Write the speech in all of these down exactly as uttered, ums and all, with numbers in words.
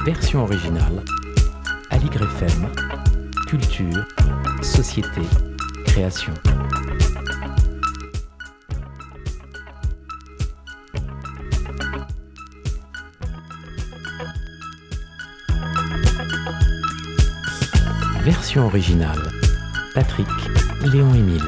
Version originale, Aligre F M, culture, société, création. Version originale, Patrick Léon-Émile.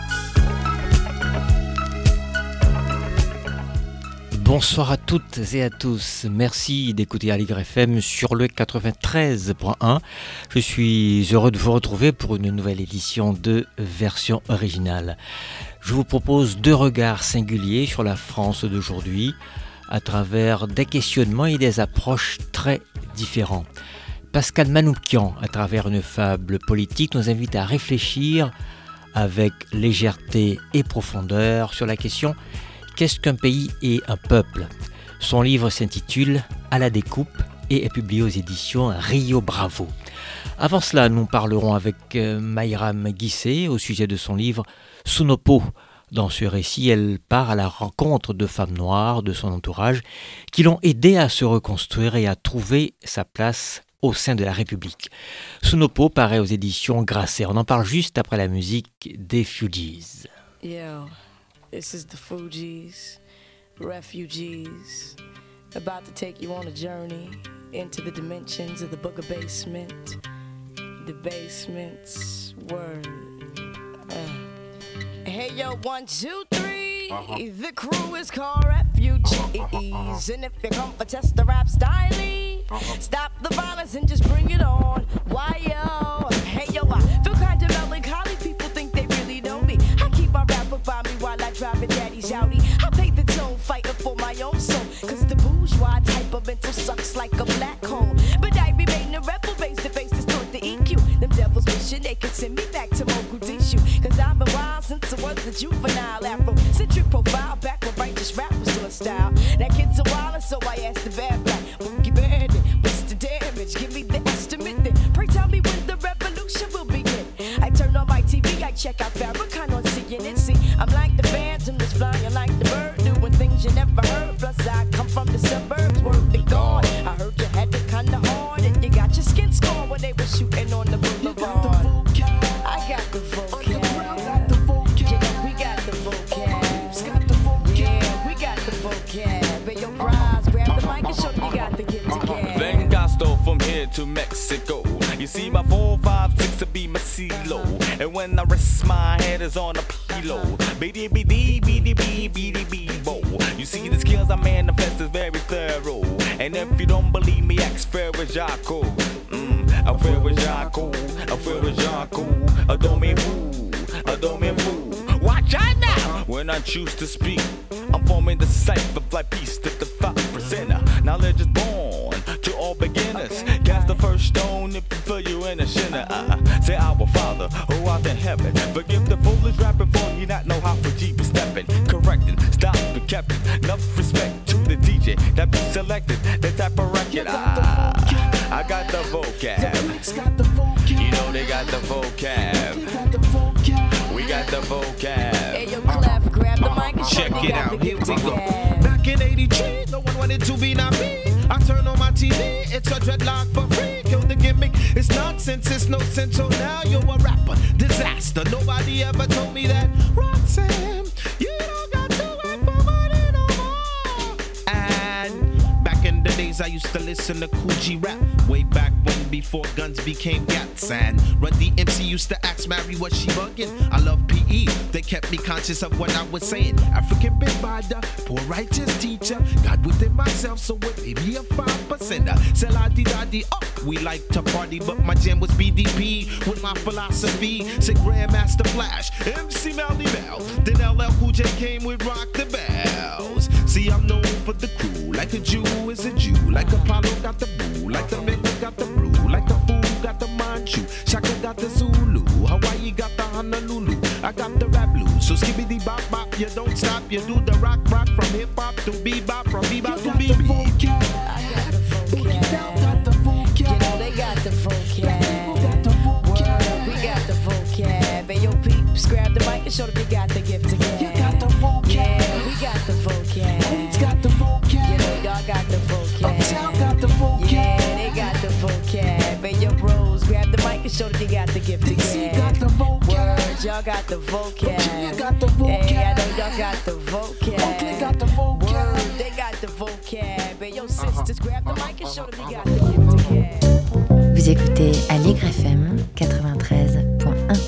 Bonsoir à toutes et à tous. Merci d'écouter Aligre F M sur le quatre-vingt-treize point un. Je suis heureux de vous retrouver pour une nouvelle édition de Version originale. Je vous propose deux regards singuliers sur la France d'aujourd'hui à travers des questionnements et des approches très différents. Pascal Manoukian, à travers une fable politique, nous invite à réfléchir avec légèreté et profondeur sur la question « Qu'est-ce qu'un pays et un peuple ?» Son livre s'intitule « À la découpe » et est publié aux éditions Rio Bravo. Avant cela, nous parlerons avec Mayram Guissé au sujet de son livre « Sous nos peaux ». Dans ce récit, elle part à la rencontre de femmes noires de son entourage qui l'ont aidée à se reconstruire et à trouver sa place au sein de la République. Sous nos peaux paraît aux éditions Grasset. On en parle juste après la musique des Fugees. Yo, this is the Fugees, refugees, about to take you on a journey into the dimensions of the Booger Basement, the basement's word. Uh. Hey yo, one, two, three. Uh-huh. The crew is called refugees, and if you come for test the rap style, uh-huh. Stop the violence and just bring it on. Why yo? Hey yo, I feel kind of melancholy. People think they really know me. I keep my rapper by me while I drive a daddy's Audi. I play the tone, fighting for my own soul. Cause the bourgeois type of mental sucks like a black hole. But I remain a rebel, face to face, distort the E Q. Them devils wishing they could send me back to Mogadishu. Cause I've been wild since I was a juvenile Afro-centric profile. Back when righteous rap was still a style. That kid's a wilder, so I asked the bad black Boogie Bandit, what's the damage? Give me the estimate then. Pray tell me when the revolution will begin. I turn on my T V, I check out Farrakhan on C N N. See, I'm like the phantom that's flying like the bird, doing things you never heard. Plus I come from the suburbs, word to God. I heard you had it kinda hard, and you got your skin scorn when they were shooting on the boulevard. I got the vocab. Yeah, we got the vocab. Yeah, we got the vocab. But your prize, grab the mic and show you got the gift together. Then Gasto from here to Mexico. You see my four, five, six to be my CeeLo. And when I rest my head is on a pillow. B D B D B D B B D B bo. You see the skills I manifest is very thorough. And if you don't believe me, ask Ferris Jaco. Mmm, I Ferris Jaco, I Ferris Jaco. Adore me who, adore me who. Watch out now when I choose to speak. I'm forming the cipher like peace to the five percenter. Knowledge is born to all beginners. Okay. Cast the first stone if you feel you in a sinner. Uh, say our Father who art in heaven. Forgive the foolish rapping for you not know how for G be stepping. Correcting, stop the captain. Enough respect to the D J that be selected. The type of record. Ah, I got the vocab. You know they got the vocab. We got the vocab. Hey yo, Clef, grab the mic and check it out. Here we go. Back in eighty-three, no one wanted to be not me. I turn on my T V, it's a dreadlock for free. Kill the gimmick, it's nonsense, it's no sense. So now you're a rapper, disaster. Nobody ever told me that. Roxanne, you don't got to work for money no more. And back in the days, I used to listen to Kool G rap. Way back when, before guns became gats. And Run D M C used to ask Mary, was she bugging? I love P E, they kept me conscious of what I was saying. African been by the poor righteous teacher. God within myself, so it may be a five percenter. Say la di da di, oh, we like to party, but my jam was B D P with my philosophy. Say Grandmaster Flash, M C Melly Bell. Then L L Cool J came with Rock the Bells. See, I'm known for the crew, like a Jew is a Jew. Like Apollo got the boo, like the Mecca got the brew. Like the fool got the Manchu, Shaka got the Zulu, Hawaii got the Honolulu. I got the rap blues, so skibbity bop bop. You don't stop, you do the rock rock from hip hop to bebop, from bebop to bebop. I got the vocab. You know they got the vocab. Word, we got the vocab. Hey yo peeps, grab the mic and show them you got the gift again. You got the vocab. Yeah, we got the vocab. It's got the vocab. You know y'all got the vocab. Uptown got the vocab. Yeah, they y'all got the vocab. Virginia got the vocab. Hey, I know y'all got the vocab. Oakland got the vocab. Word, they got the vocab. Hey, yo, sisters, grab the mic and show them you got the gift to gab. Vous écoutez Aligre F M quatre-vingt-treize point un.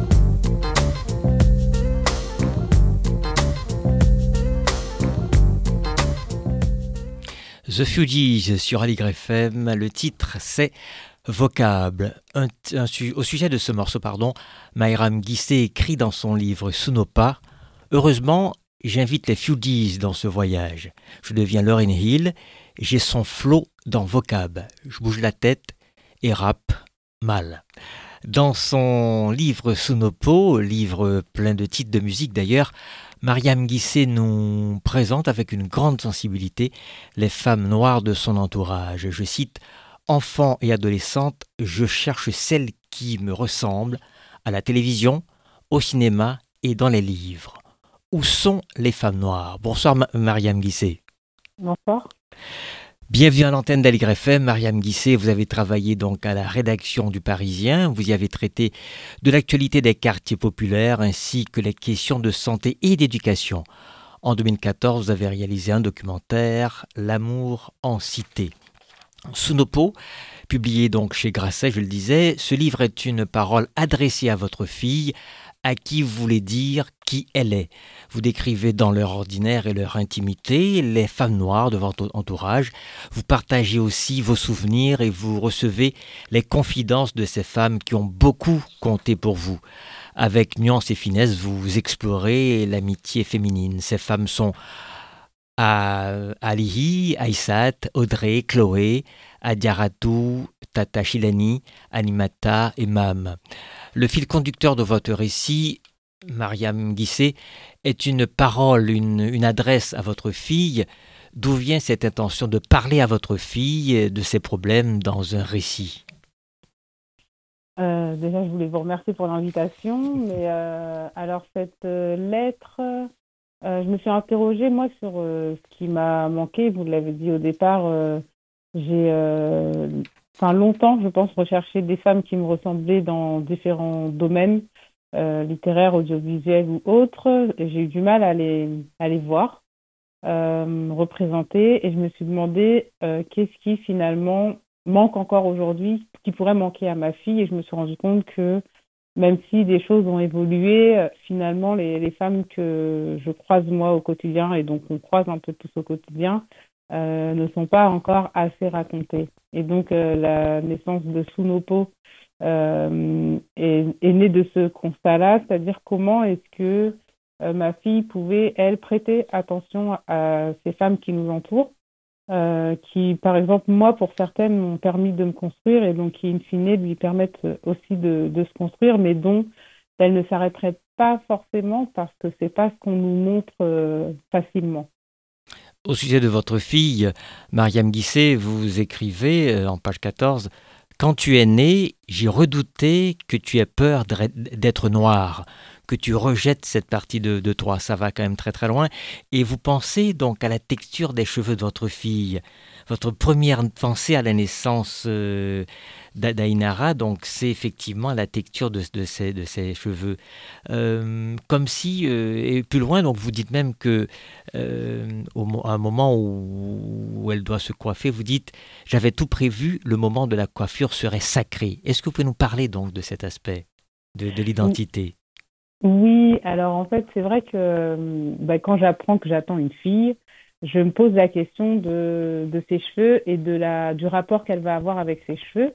The Fugees sur Aligre F M, le titre c'est Vocable. Un, un, au sujet de ce morceau, pardon, Mayram Guissé écrit dans son livre Sunopa, heureusement, j'invite les Fugees dans ce voyage. Je deviens Lauryn Hill, j'ai son flow dans Vocable. Je bouge la tête et rappe mal. Dans son livre Sunopo, livre plein de titres de musique d'ailleurs, Mayram Guissé nous présente avec une grande sensibilité les femmes noires de son entourage. Je cite « Enfants et adolescentes, je cherche celles qui me ressemblent à la télévision, au cinéma et dans les livres. Où sont les femmes noires ?» Bonsoir Mayram Guissé. Bonsoir. Bienvenue à l'antenne d'Aligre F M. Mayram Guissé, vous avez travaillé donc à la rédaction du Parisien. Vous y avez traité de l'actualité des quartiers populaires ainsi que les questions de santé et d'éducation. En deux mille quatorze, vous avez réalisé un documentaire, L'amour en cité. Sunopo, publié donc chez Grasset, je le disais, ce livre est une parole adressée à votre fille, à qui vous voulez dire qui elle est. Vous décrivez dans leur ordinaire et leur intimité les femmes noires de votre entourage. Vous partagez aussi vos souvenirs et vous recevez les confidences de ces femmes qui ont beaucoup compté pour vous. Avec nuance et finesse, vous explorez l'amitié féminine. Ces femmes sont Alihi, Aïssat, Audrey, Chloé, Adiaratou, Tata Chilani, Animata et Mam. Le fil conducteur de votre récit, Mayram Guissé, est une parole, une, une adresse à votre fille. D'où vient cette intention de parler à votre fille de ses problèmes dans un récit ? euh, Déjà, je voulais vous remercier pour l'invitation. Mais euh, alors, cette euh, lettre, euh, je me suis interrogée, moi, sur euh, ce qui m'a manqué. Vous l'avez dit au départ, euh, j'ai... Euh, Enfin, longtemps, je pense, rechercher des femmes qui me ressemblaient dans différents domaines, euh, littéraires, audiovisuels ou autres. Et j'ai eu du mal à les, à les voir euh, représenter. Et je me suis demandé euh, qu'est-ce qui, finalement, manque encore aujourd'hui, qui pourrait manquer à ma fille. Et je me suis rendu compte que, même si des choses ont évolué, euh, finalement, les, les femmes que je croise, moi, au quotidien, et donc on croise un peu tous au quotidien, euh, ne sont pas encore assez racontées. Et donc, euh, la naissance de Sunopo euh, est, est née de ce constat-là, c'est-à-dire comment est-ce que euh, ma fille pouvait, elle, prêter attention à ces femmes qui nous entourent, euh, qui, par exemple, moi, pour certaines, m'ont permis de me construire et donc qui, in fine, lui permettent aussi de, de se construire, mais dont elles ne s'arrêteraient pas forcément parce que c'est pas ce qu'on nous montre euh, facilement. Au sujet de votre fille, Mayram Guissé, vous écrivez euh, en page quatorze « Quand tu es née, j'ai redouté que tu aies peur d'être noire, que tu rejettes cette partie de, de toi. » Ça va quand même très très loin. Et vous pensez donc à la texture des cheveux de votre fille. Votre première pensée à la naissance euh, d'Ainara, donc c'est effectivement la texture de, de, ses, de ses cheveux. Euh, comme si, euh, et plus loin, donc vous dites même que euh, au, à un moment où, où elle doit se coiffer, vous dites « J'avais tout prévu, le moment de la coiffure serait sacré ». Est-ce que vous pouvez nous parler donc de cet aspect de, de l'identité ? Oui, alors en fait, c'est vrai que bah, quand j'apprends que j'attends une fille, je me pose la question de, de ses cheveux et de la, du rapport qu'elle va avoir avec ses cheveux.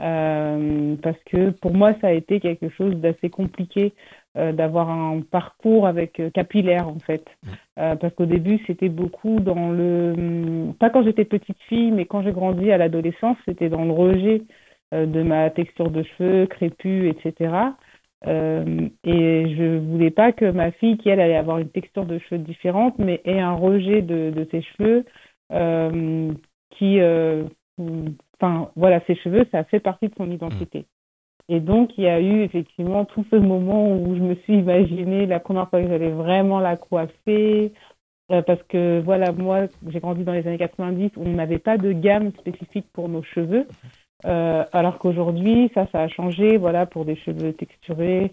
Euh, parce que pour moi, ça a été quelque chose d'assez compliqué euh, d'avoir un parcours avec euh, capillaire, en fait. Euh, parce qu'au début, c'était beaucoup dans le... Pas quand j'étais petite fille, mais quand j'ai grandi à l'adolescence, c'était dans le rejet euh, de ma texture de cheveux, crépus, et cetera. Euh, et je voulais pas que ma fille, qui elle allait avoir une texture de cheveux différente, mais ait un rejet de, de ses cheveux euh, qui, euh, enfin voilà, ses cheveux, ça fait partie de son identité. Et donc il y a eu effectivement tout ce moment où je me suis imaginé la première fois que j'allais vraiment la coiffer, euh, parce que voilà, moi j'ai grandi dans les années quatre-vingt-dix, on n'avait pas de gamme spécifique pour nos cheveux. Euh, alors qu'aujourd'hui, ça, ça a changé, voilà, pour des cheveux texturés,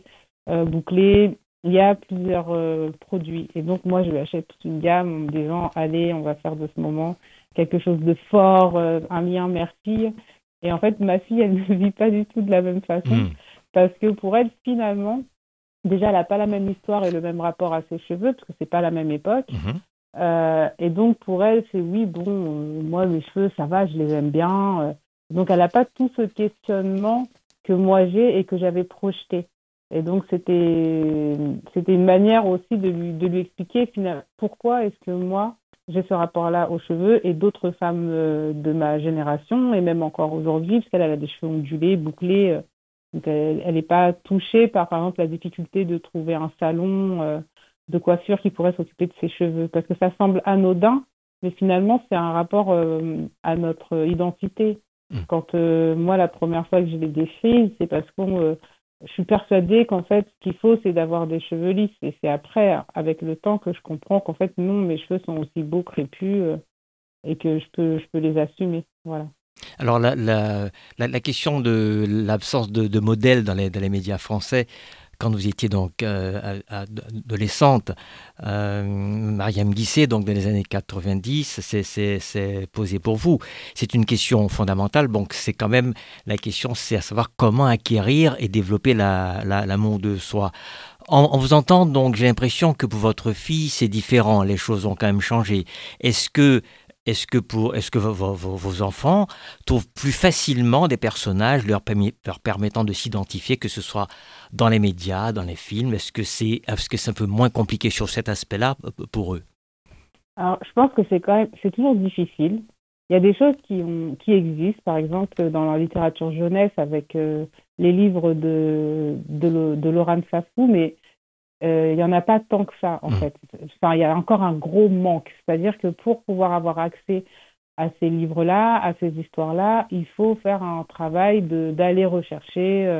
euh, bouclés. Il y a plusieurs euh, produits. Et donc, moi, je lui achète toute une gamme en me disant, allez, on va faire de ce moment quelque chose de fort, euh, un lien merci. Et en fait, ma fille, elle ne vit pas du tout de la même façon. Mmh. Parce que pour elle, finalement, déjà, elle n'a pas la même histoire et le même rapport à ses cheveux, parce que c'est pas la même époque. Mmh. Euh, et donc, pour elle, c'est oui, bon, euh, moi, mes cheveux, ça va, je les aime bien. Euh, donc, elle n'a pas tout ce questionnement que moi j'ai et que j'avais projeté. Et donc, c'était, c'était une manière aussi de lui, de lui expliquer finalement, pourquoi est-ce que moi, j'ai ce rapport-là aux cheveux et d'autres femmes euh, de ma génération, et même encore aujourd'hui, parce qu'elle a des cheveux ondulés, bouclés. Euh, donc, elle n'est pas touchée par, par exemple, la difficulté de trouver un salon euh, de coiffure qui pourrait s'occuper de ses cheveux. Parce que ça semble anodin, mais finalement, c'est un rapport euh, à notre identité. Mmh. Quand euh, moi, la première fois que je les défrise, c'est parce qu'on... Euh, je suis persuadée qu'en fait, ce qu'il faut, c'est d'avoir des cheveux lisses. Et c'est après, avec le temps, que je comprends qu'en fait, non, mes cheveux sont aussi beaux, crépus, euh, et que je peux, je peux les assumer. Voilà. Alors, la, la, la, la question de l'absence de, de modèles dans les, dans les médias français, quand vous étiez donc euh, adolescente, euh, Mariam Guissé, donc dans les années quatre-vingt-dix, c'est, c'est, c'est posé pour vous. C'est une question fondamentale, donc c'est quand même la question, c'est à savoir comment acquérir et développer la, la, l'amour de soi. En, en vous entendant, donc, j'ai l'impression que pour votre fille, c'est différent, les choses ont quand même changé. Est-ce que Est-ce que, pour, est-ce que vos, vos, vos enfants trouvent plus facilement des personnages leur, permis, leur permettant de s'identifier, que ce soit dans les médias, dans les films? Est-ce que c'est, est-ce que c'est un peu moins compliqué sur cet aspect-là pour eux? Alors, je pense que c'est quand même, c'est toujours difficile. Il y a des choses qui, ont, qui existent, par exemple, dans la littérature jeunesse, avec euh, les livres de, de, de Laurent Safou, mais Euh, il n'y en a pas tant que ça, en mmh. fait. Enfin, il y a encore un gros manque. C'est-à-dire que pour pouvoir avoir accès à ces livres-là, à ces histoires-là, il faut faire un travail de, d'aller rechercher euh,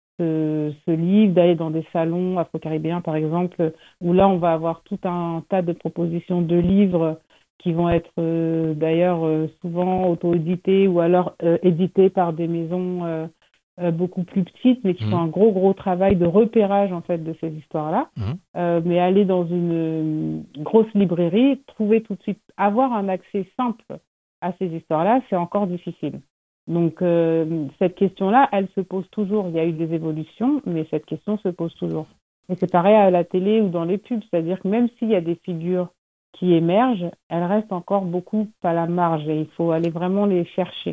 ce, ce livre, d'aller dans des salons afro-caribéens, par exemple, où là, on va avoir tout un tas de propositions de livres qui vont être euh, d'ailleurs euh, souvent auto-édités ou alors euh, édités par des maisons euh, Euh, beaucoup plus petites, mais qui mmh. font un gros, gros travail de repérage, en fait, de ces histoires-là. Mmh. Euh, mais aller dans une, une grosse librairie, trouver tout de suite, avoir un accès simple à ces histoires-là, c'est encore difficile. Donc, euh, cette question-là, elle se pose toujours. Il y a eu des évolutions, mais cette question se pose toujours. Et c'est pareil à la télé ou dans les pubs, c'est-à-dire que même s'il y a des figures qui émergent, elles restent encore beaucoup à la marge et il faut aller vraiment les chercher.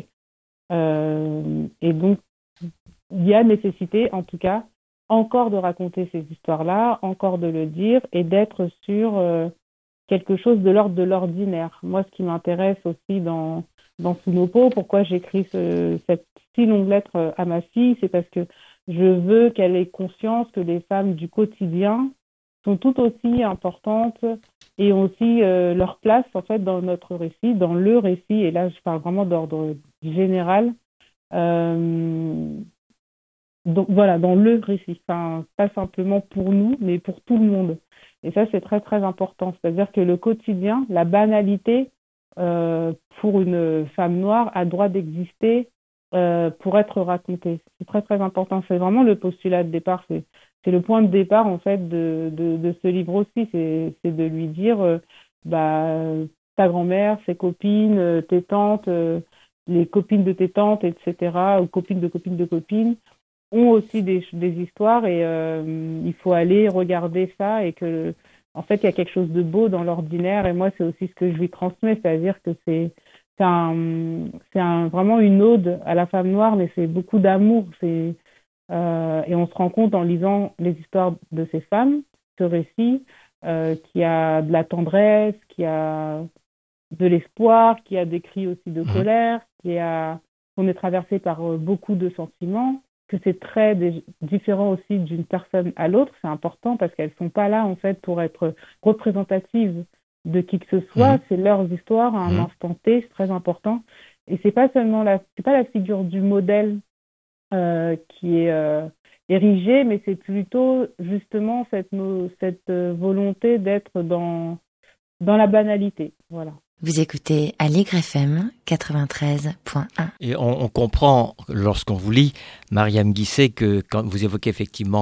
Euh, et donc, il y a nécessité, en tout cas, encore de raconter ces histoires-là, encore de le dire et d'être sur euh, quelque chose de l'ordre de l'ordinaire. Moi, ce qui m'intéresse aussi dans, dans Sous nos peaux, pourquoi j'écris ce, cette si longue lettre à ma fille, c'est parce que je veux qu'elle ait conscience que les femmes du quotidien sont tout aussi importantes et ont aussi euh, leur place, en fait, dans notre récit, dans le récit. Et là, je parle vraiment d'ordre général. Euh, donc voilà, dans le récit, enfin, pas simplement pour nous, mais pour tout le monde. Et ça, c'est très très important. C'est-à-dire que le quotidien, la banalité, euh, pour une femme noire, a droit d'exister euh, pour être racontée. C'est très très important. C'est vraiment le postulat de départ. C'est, c'est le point de départ en fait de, de, de ce livre aussi. C'est, c'est de lui dire, euh, bah, ta grand-mère, ses copines, tes tantes. Euh, les copines de tes tantes, et cetera, ou copines de copines de copines, ont aussi des, des histoires et euh, il faut aller regarder ça et que, en fait, il y a quelque chose de beau dans l'ordinaire et moi, c'est aussi ce que je lui transmets, c'est-à-dire que c'est, c'est, un, c'est un, vraiment une ode à la femme noire, mais c'est beaucoup d'amour. C'est, euh, et on se rend compte en lisant les histoires de ces femmes, ce récit, euh, qui a de la tendresse, qui a de l'espoir, qui a des cris aussi de colère, qui a, on est traversé par beaucoup de sentiments, que c'est très dé- différent aussi d'une personne à l'autre. C'est important parce qu'elles sont pas là en fait pour être représentatives de qui que ce soit. Mmh. C'est leurs histoires à un mmh. instant T, c'est très important. Et c'est pas seulement la, c'est pas la figure du modèle euh, qui est euh, érigée, mais c'est plutôt justement cette cette volonté d'être dans dans la banalité. Voilà. Vous écoutez Aligre F M quatre-vingt-treize point un. Et on, on comprend, lorsqu'on vous lit, Mariam Guissé, que quand vous évoquez effectivement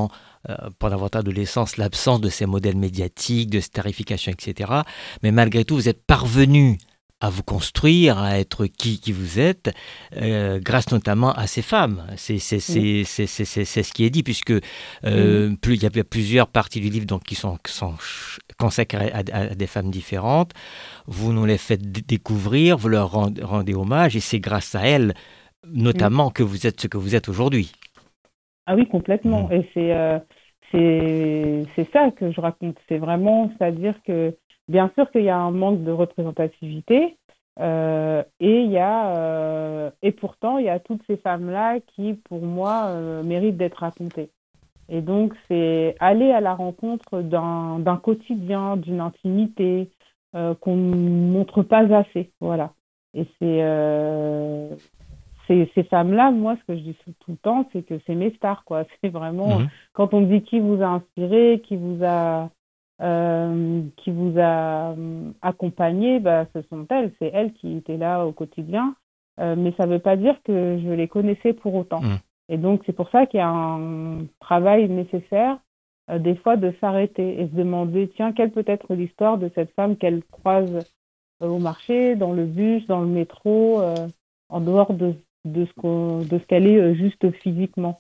euh, pendant votre adolescence, l'absence de ces modèles médiatiques, de starification, et cetera. Mais malgré tout, vous êtes parvenu à vous construire, à être qui, qui vous êtes, euh, grâce notamment à ces femmes. C'est, c'est, c'est, oui. c'est, c'est, c'est, c'est ce qui est dit, puisque euh, oui. plus, il y a plusieurs parties du livre donc, qui sont, qui sont consacrées à, à, à des femmes différentes. Vous nous les faites d- découvrir, vous leur rendez, rendez hommage, et c'est grâce à elles, notamment, oui. que vous êtes ce que vous êtes aujourd'hui. Ah oui, complètement. Mmh. Et c'est, euh, c'est, c'est ça que je raconte. C'est vraiment, c'est-à-dire que bien sûr qu'il y a un manque de représentativité euh, et il y a euh, et pourtant il y a toutes ces femmes-là qui, pour moi, euh, méritent d'être racontées. Et donc c'est aller à la rencontre d'un, d'un quotidien, d'une intimité euh, qu'on ne montre pas assez, voilà. Et c'est euh, ces, ces femmes-là, moi, ce que je dis tout le temps, c'est que c'est mes stars, quoi. C'est vraiment mmh. quand on me dit qui vous a inspiré, qui vous a Euh, qui vous a euh, accompagné, bah, ce sont elles, c'est elles qui étaient là au quotidien, euh, mais ça ne veut pas dire que je les connaissais pour autant. Mmh. Et donc c'est pour ça qu'il y a un travail nécessaire, euh, des fois, de s'arrêter et se demander, tiens, quelle peut être l'histoire de cette femme qu'elle croise euh, au marché, dans le bus, dans le métro, euh, en dehors de, de, ce qu'on, de ce qu'elle est euh, juste physiquement.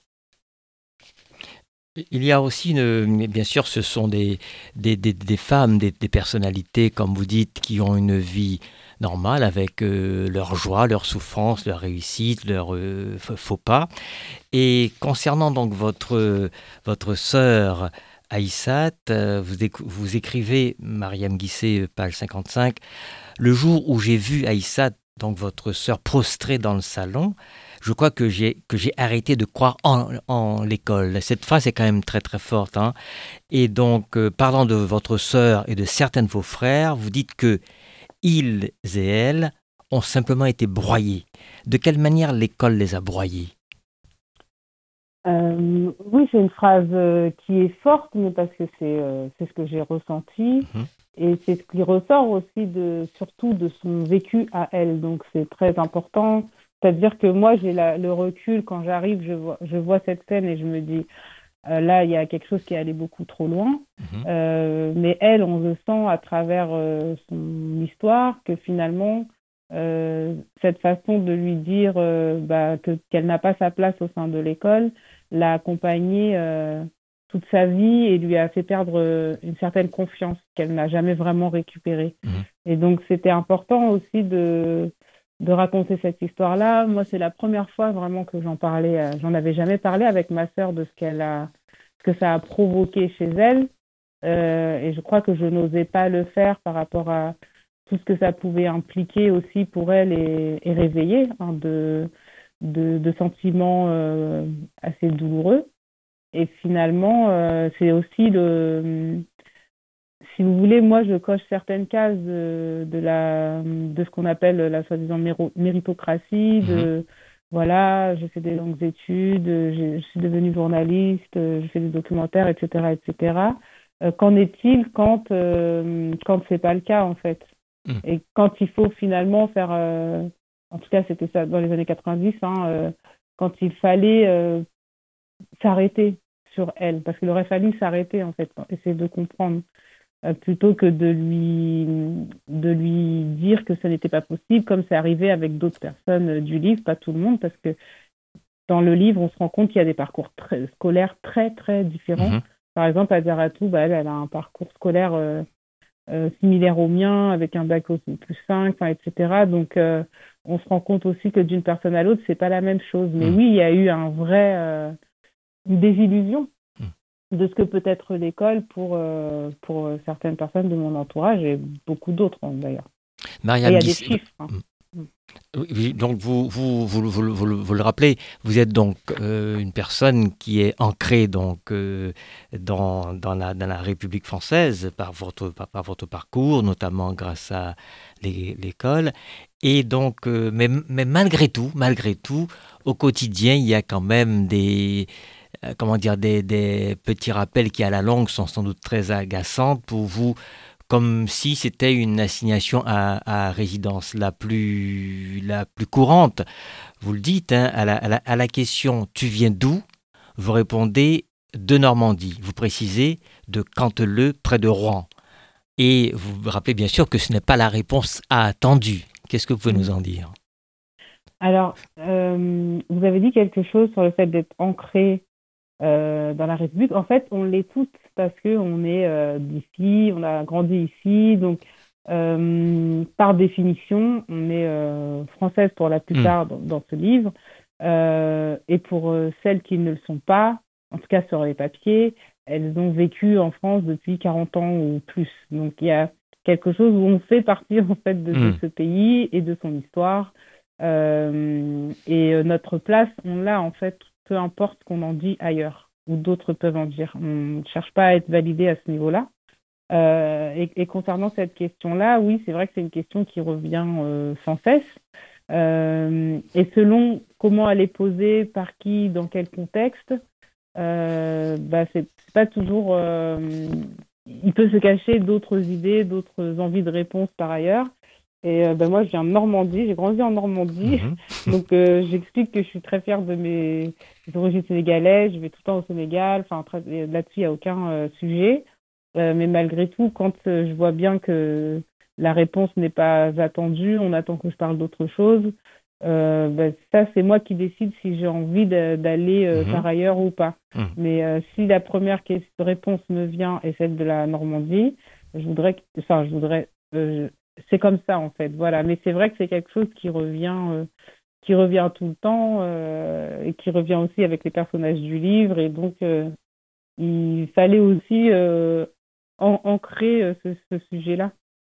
Il y a aussi, une, bien sûr, ce sont des, des, des, des femmes, des, des personnalités, comme vous dites, qui ont une vie normale avec euh, leurs joies, leurs souffrances, leurs réussites, leurs euh, faux pas. Et concernant donc votre, votre sœur Aïssat, euh, vous, éc- vous écrivez, Mariam Guissé, page cinquante-cinq, « Le jour où j'ai vu Aïssat, donc votre sœur, prostrée dans le salon, je crois que j'ai, que j'ai arrêté de croire en, en l'école. » Cette phrase est quand même très très forte. Hein. Et donc, euh, parlant de votre sœur et de certains de vos frères, vous dites que ils et elles ont simplement été broyés. De quelle manière l'école les a broyés ? euh, Oui, c'est une phrase euh, qui est forte, mais parce que c'est, euh, c'est ce que j'ai ressenti. Mmh. Et c'est ce qui ressort aussi de, surtout de son vécu à elle. Donc c'est très important. C'est-à-dire que moi, j'ai la, le recul, quand j'arrive, je vois, je vois cette scène et je me dis, euh, là, il y a quelque chose qui est allé beaucoup trop loin. Mmh. Euh, mais elle, on le sent à travers euh, son histoire, que finalement, euh, cette façon de lui dire euh, bah, que, qu'elle n'a pas sa place au sein de l'école, l'a accompagnée euh, toute sa vie et lui a fait perdre euh, une certaine confiance qu'elle n'a jamais vraiment récupérée. Mmh. Et donc, c'était important aussi de... de raconter cette histoire-là. Moi, c'est la première fois vraiment que j'en parlais. Euh, j'en avais jamais parlé avec ma sœur de ce qu'elle a, ce que ça a provoqué chez elle. Euh, et je crois que je n'osais pas le faire par rapport à tout ce que ça pouvait impliquer aussi pour elle et, et réveiller hein, de, de, de sentiments euh, assez douloureux. Et finalement, euh, c'est aussi le... Si vous voulez, moi, je coche certaines cases de, de, la, de ce qu'on appelle la soi-disant méro, méritocratie. De, mmh. Voilà, j'ai fait des longues études, je suis devenue journaliste, je fais des documentaires, et cetera, et cetera. Euh, qu'en est-il quand euh, quand c'est pas le cas, en fait mmh. Et quand il faut finalement faire... Euh, en tout cas, c'était ça dans les années quatre-vingt-dix, hein, euh, quand il fallait euh, s'arrêter sur elle, parce qu'il aurait fallu s'arrêter, en fait, essayer de comprendre. Plutôt que de lui, de lui dire que ce n'était pas possible, comme c'est arrivé avec d'autres personnes du livre, pas tout le monde, parce que dans le livre, on se rend compte qu'il y a des parcours très, scolaires très, très différents. Mmh. Par exemple, Adjaratou, bah, elle, elle a un parcours scolaire euh, euh, similaire au mien, avec un bac plus cinq, et cetera. Donc, euh, on se rend compte aussi que d'une personne à l'autre, c'est pas la même chose. Mais mmh. oui, il y a eu un vrai, euh, une désillusion de ce que peut être l'école pour, euh, pour certaines personnes de mon entourage et beaucoup d'autres hein, d'ailleurs. Mariam, il y a Guissé, des chiffres. Hein. Oui, donc vous, vous, vous, vous, vous, vous le rappelez, vous êtes donc euh, une personne qui est ancrée donc, euh, dans, dans, la, dans la République française par votre, par, par votre parcours, notamment grâce à les, l'école. Et donc, euh, mais, mais malgré tout, malgré tout, au quotidien, il y a quand même des... comment dire, des, des petits rappels qui à la longue sont sans doute très agaçants pour vous, comme si c'était une assignation à, à résidence la plus, la plus courante. Vous le dites, hein, à, la, à, la, à la question « tu viens d'où ?» vous répondez de Normandie. Vous précisez de Canteleu, près de Rouen. Et vous vous rappelez bien sûr que ce n'est pas la réponse attendue. Qu'est-ce que vous pouvez nous en dire ? Alors, euh, vous avez dit quelque chose sur le fait d'être ancré euh, dans la République. En fait, on l'est toutes parce qu'on est euh, d'ici, on a grandi ici. Donc, euh, par définition, on est euh, française pour la plupart mmh. dans, dans ce livre. Euh, et pour euh, celles qui ne le sont pas, en tout cas sur les papiers, elles ont vécu en France depuis quarante ans ou plus. Donc, il y a quelque chose où on fait partie en fait de, mmh. de ce pays et de son histoire. Euh, et euh, notre place, on l'a en fait, peu importe ce qu'on en dit ailleurs ou d'autres peuvent en dire. On ne cherche pas à être validé à ce niveau-là. Euh, et, et concernant cette question-là, oui, c'est vrai que c'est une question qui revient euh, sans cesse. Euh, et selon comment elle est posée, par qui, dans quel contexte, euh, bah, c'est pas toujours. Euh, il peut se cacher d'autres idées, d'autres envies de réponse par ailleurs. Et euh, ben moi, je viens de Normandie, j'ai grandi en Normandie, mmh. donc euh, j'explique que je suis très fière de mes origines sénégalaises, je vais tout le temps au Sénégal, enfin là-dessus, il n'y a aucun euh, sujet. Euh, mais malgré tout, quand euh, je vois bien que la réponse n'est pas attendue, on attend que je parle d'autre chose, euh, ben, ça, c'est moi qui décide si j'ai envie de, d'aller euh, mmh. par ailleurs ou pas. Mmh. Mais euh, si la première question, réponse me vient est celle de la Normandie, je voudrais, enfin, je voudrais... Euh, c'est comme ça en fait, voilà. Mais c'est vrai que c'est quelque chose qui revient, euh, qui revient tout le temps euh, et qui revient aussi avec les personnages du livre. Et donc, euh, il fallait aussi euh, en- ancrer euh, ce, ce sujet-là.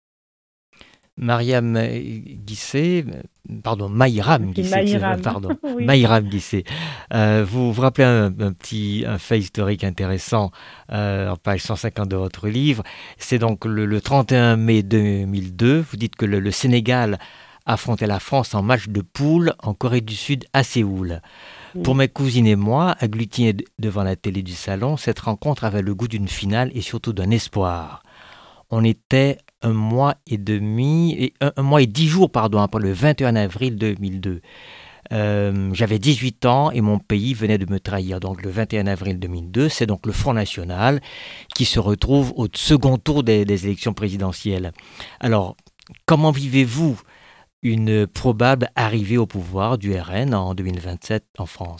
Mariam Guissé, pardon, Maïram Guissé, Maïram. pardon, Oui. Maïram Guissé. Euh, vous vous rappelez un, un petit un fait historique intéressant euh, en page cent cinquante de votre livre. C'est donc le, le trente et un mai deux mille deux. Vous dites que le, le Sénégal affrontait la France en match de poule en Corée du Sud à Séoul. Oui. Pour mes cousines et moi, agglutinés devant la télé du salon, cette rencontre avait le goût d'une finale et surtout d'un espoir. On était un mois et demi, et un, un mois et dix jours, pardon, après le vingt et un avril deux mille deux. Euh, j'avais dix-huit ans et mon pays venait de me trahir. Donc le vingt et un avril deux mille deux, c'est donc le Front National qui se retrouve au second tour des, des élections présidentielles. Alors, comment vivez-vous une probable arrivée au pouvoir du R N en deux mille vingt-sept en France ?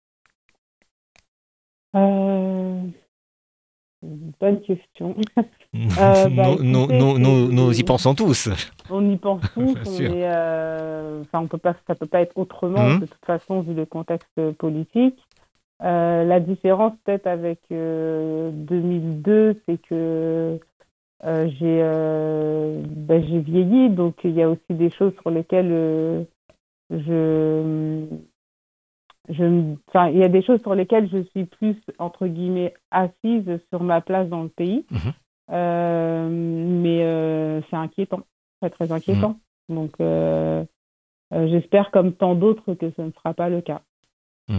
Euh... Bonne question. euh, bah, écoutez, nous, nous, nous, nous y pensons tous. On y pense tous. on est, euh, enfin, on peut pas, ça ne peut pas être autrement, mmh. de toute façon, vu le contexte politique. Euh, la différence, peut-être, avec euh, deux mille deux, c'est que euh, j'ai, euh, bah, j'ai vieilli, donc il y a aussi des choses sur lesquelles euh, je... Je, enfin, il y a des choses sur lesquelles je suis plus, entre guillemets, assise sur ma place dans le pays. Mmh. Euh, mais euh, c'est inquiétant, très, très inquiétant. Mmh. Donc, euh, euh, j'espère, comme tant d'autres, que ce ne sera pas le cas. Mmh.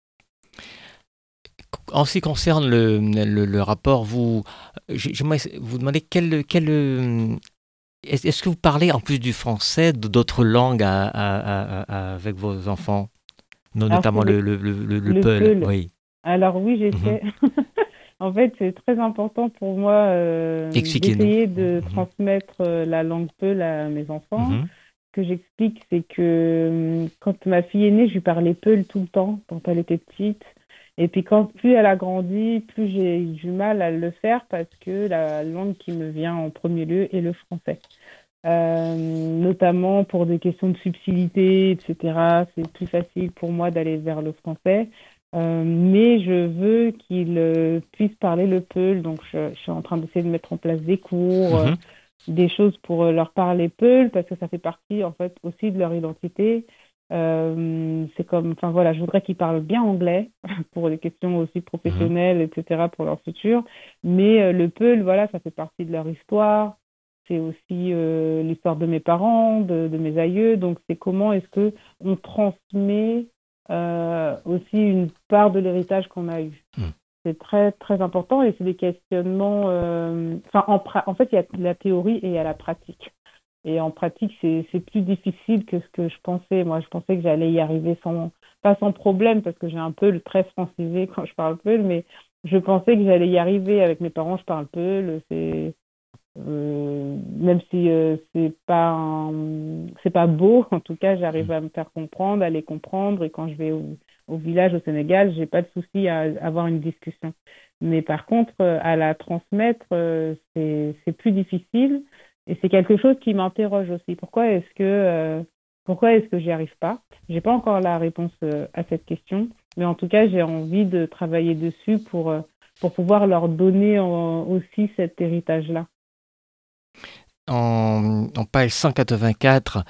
En ce qui concerne le, le, le rapport, vous, j'aimerais vous demander quel... quel est-ce que vous parlez, en plus du français, d'autres langues à, à, à, à, avec vos enfants ? Notamment le, le, le, le, le Peul. Peul. Oui. Alors oui, j'essaie. Mm-hmm. En fait, c'est très important pour moi euh, d'essayer de mm-hmm. transmettre euh, la langue Peul à mes enfants. Mm-hmm. Ce que j'explique, c'est que euh, quand ma fille est née, je lui parlais Peul tout le temps, quand elle était petite. Et puis quand plus elle a grandi, plus j'ai eu du mal à le faire parce que la langue qui me vient en premier lieu est le français. Euh, notamment pour des questions de subtilité, et cetera. C'est plus facile pour moi d'aller vers le français. Euh, mais je veux qu'il euh, puisse parler le Peul. Donc, je, je suis en train d'essayer de mettre en place des cours, mm-hmm. euh, des choses pour euh, leur parler Peul, parce que ça fait partie, en fait, aussi de leur identité. Euh, c'est comme, enfin voilà, je voudrais qu'ils parlent bien anglais pour des questions aussi professionnelles, mm-hmm. et cetera pour leur futur. Mais euh, le Peul, voilà, ça fait partie de leur histoire. C'est aussi euh, l'histoire de mes parents, de, de mes aïeux. Donc, c'est comment est-ce qu'on transmet euh, aussi une part de l'héritage qu'on a eu. Mmh. C'est très, très important et c'est des questionnements... Euh, en, pra- en fait, il y a la théorie et il y a la pratique. Et en pratique, c'est, c'est plus difficile que ce que je pensais. Moi, je pensais que j'allais y arriver sans, pas sans problème, parce que j'ai un peu le trait francisé quand je parle peul, mais je pensais que j'allais y arriver. Avec mes parents, je parle peul. C'est, euh, même si euh, c'est pas un- c'est pas beau, en tout cas, j'arrive à me faire comprendre, à les comprendre. Et quand je vais au, au village au Sénégal, j'ai pas de souci à avoir une discussion. Mais par contre, euh, à la transmettre, euh, c'est, c'est plus difficile. Et c'est quelque chose qui m'interroge aussi. Pourquoi est-ce que, euh, pourquoi est-ce que j'y arrive pas? J'ai pas encore la réponse euh, à cette question, mais en tout cas, j'ai envie de travailler dessus pour, euh, pour pouvoir leur donner en- aussi cet héritage-là. En, en page cent quatre-vingt-quatre,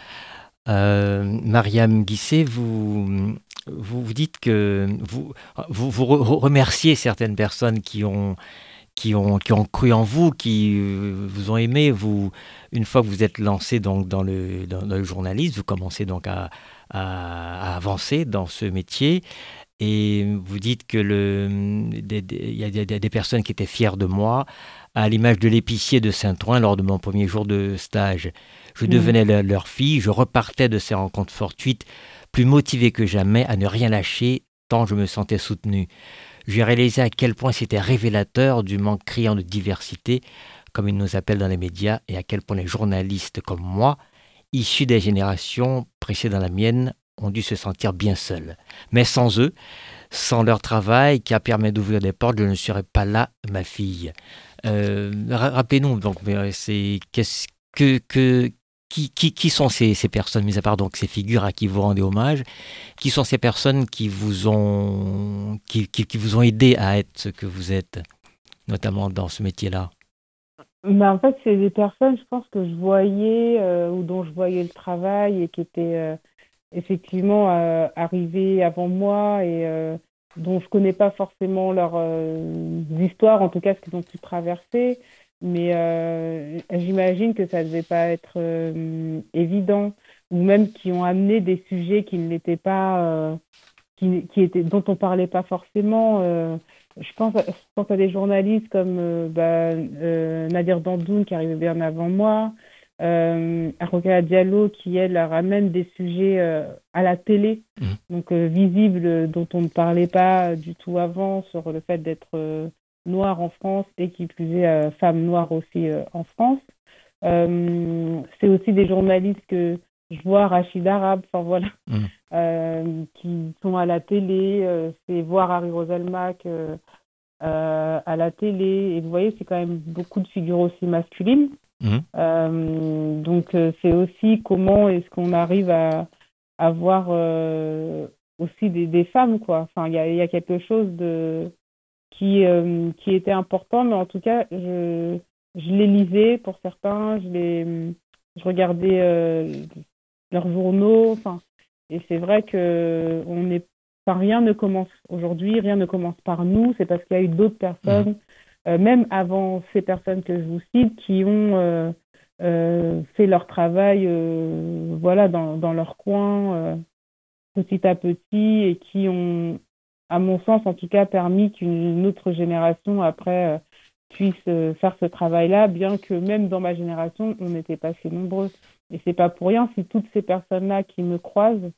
euh, Mariam Guisset, vous, vous, vous dites que vous, vous, vous re- remerciez certaines personnes qui ont, qui ont, qui ont cru en vous, qui euh, vous ont aimé. Vous, une fois que vous êtes lancé donc dans le, dans, dans le journalisme, vous commencez donc à, à, à avancer dans ce métier. Et vous dites que le, des- des- il y a des, des personnes qui étaient fières de moi, à l'image de l'épicier de Saint-Ouen lors de mon premier jour de stage. Je Mhm. devenais le- leur fille, je repartais de ces rencontres fortuites, plus motivé que jamais à ne rien lâcher, tant je me sentais soutenu. J'ai réalisé à quel point c'était révélateur du manque criant de diversité, comme ils nous appellent dans les médias, et à quel point les journalistes comme moi, issus des générations précédant la mienne, ont dû se sentir bien seuls. Mais sans eux, sans leur travail qui a permis d'ouvrir des portes, je ne serais pas là, ma fille. Euh, ra- rappelez-nous, donc, mais, c'est qu'est-ce que, que qui, qui, qui sont ces, ces personnes, mis à part donc ces figures à qui vous rendez hommage, qui sont ces personnes qui vous ont, qui, qui, qui vous ont aidé à être ce que vous êtes, notamment dans ce métier-là? Mais en fait, c'est des personnes, je pense, que je voyais euh, ou dont je voyais le travail et qui étaient euh, effectivement euh, arrivées avant moi et euh, dont je connais pas forcément leurs euh, histoires, en tout cas ce qu'ils ont pu traverser. Mais euh, j'imagine que ça devait pas être euh, évident, ou même qui ont amené des sujets qui ne l'étaient pas, euh, qui, qui étaient, dont on parlait pas forcément. euh, je pense, à, je pense à des journalistes comme euh, bah, euh, Nadir Dandoun qui arrivait bien avant moi, euh, Rokhaya Diallo qui, elle, ramène des sujets euh, à la télé, Mhm. donc euh, visibles, euh, dont on ne parlait pas du tout avant, sur le fait d'être euh, noire en France et qui plus est euh, femme noire aussi euh, en France. Euh, c'est aussi des journalistes que je vois, Rachid Arabe, enfin voilà, Mhm. euh, qui sont à la télé. Euh, c'est voir Harry Roselmack euh, euh, à la télé. Et vous voyez, c'est quand même beaucoup de figures aussi masculines. Mhm. Euh, donc, euh, c'est aussi comment est-ce qu'on arrive à avoir euh, aussi des, des femmes, quoi. Enfin, il y a, il y a quelque chose de qui, euh, qui était important, mais en tout cas, je, je les lisais pour certains, je les, je regardais euh, leurs journaux, enfin, et c'est vrai que on n'est, enfin, rien ne commence aujourd'hui, rien ne commence par nous, c'est parce qu'il y a eu d'autres personnes, euh, même avant ces personnes que je vous cite, qui ont euh, euh, fait leur travail, euh, voilà, dans, dans leur coin, euh, petit à petit, et qui ont, à mon sens, en tout cas, permis qu'une autre génération après euh, puisse euh, faire ce travail-là, bien que même dans ma génération, on n'était pas si nombreux. Et c'est pas pour rien si toutes ces personnes-là qui me croisent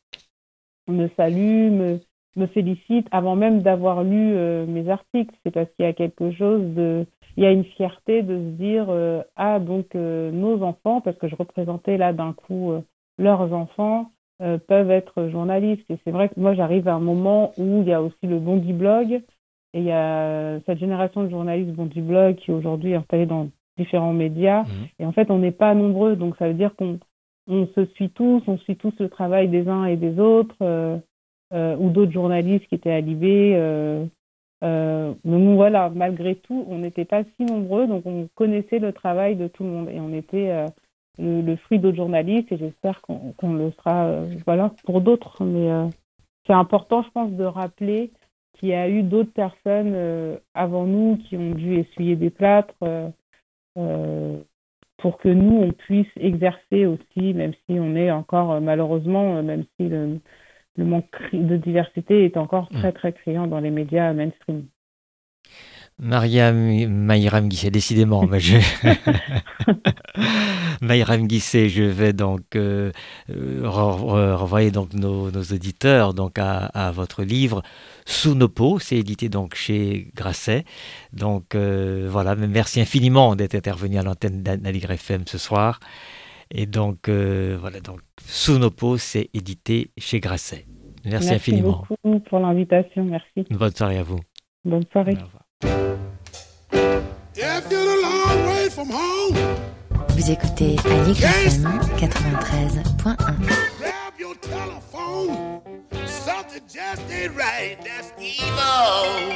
me saluent, me, me félicitent avant même d'avoir lu euh, mes articles. C'est parce qu'il y a quelque chose de... Il y a une fierté de se dire euh, ah, donc euh, nos enfants, parce que je représentais là d'un coup euh, leurs enfants, euh, peuvent être journalistes. Et c'est vrai que moi, j'arrive à un moment où il y a aussi le Bondi Blog, et il y a cette génération de journalistes Bondi Blog qui aujourd'hui est installée dans différents médias. Mhm. Et en fait, on n'est pas nombreux, donc ça veut dire qu'on on se suit tous, on suit tous le travail des uns et des autres, euh, euh, ou d'autres journalistes qui étaient à l'I B. Euh, euh, mais bon, voilà, malgré tout, on n'était pas si nombreux, donc on connaissait le travail de tout le monde. Et on était euh, le, le fruit d'autres journalistes, et j'espère qu'on, qu'on le sera euh, voilà, pour d'autres. Mais euh, c'est important, je pense, de rappeler qu'il y a eu d'autres personnes euh, avant nous qui ont dû essuyer des plâtres. Euh, euh, pour que nous, on puisse exercer aussi, même si on est encore, euh, malheureusement, euh, même si le, le manque cri- de diversité est encore très, très criant dans les médias mainstream. Mariam, Maïram Guisset, décidément. Mais je... Maïram Guisset, je vais donc euh, re- renvoyer donc nos, nos auditeurs donc à, à votre livre Sous nos peaux. C'est édité donc chez Grasset. Donc euh, voilà, merci infiniment d'être intervenu à l'antenne d'Aligre F M ce soir. Et donc euh, voilà, donc Sous nos peaux, c'est édité chez Grasset. Merci, merci infiniment. Merci beaucoup pour l'invitation. Merci. Une bonne soirée à vous. Bonne soirée. Au revoir. If you're a long way from home, Vous écoutez Aligre F M quatre-vingt-treize point un. grab your telephone. Something just ain't right. That's evil.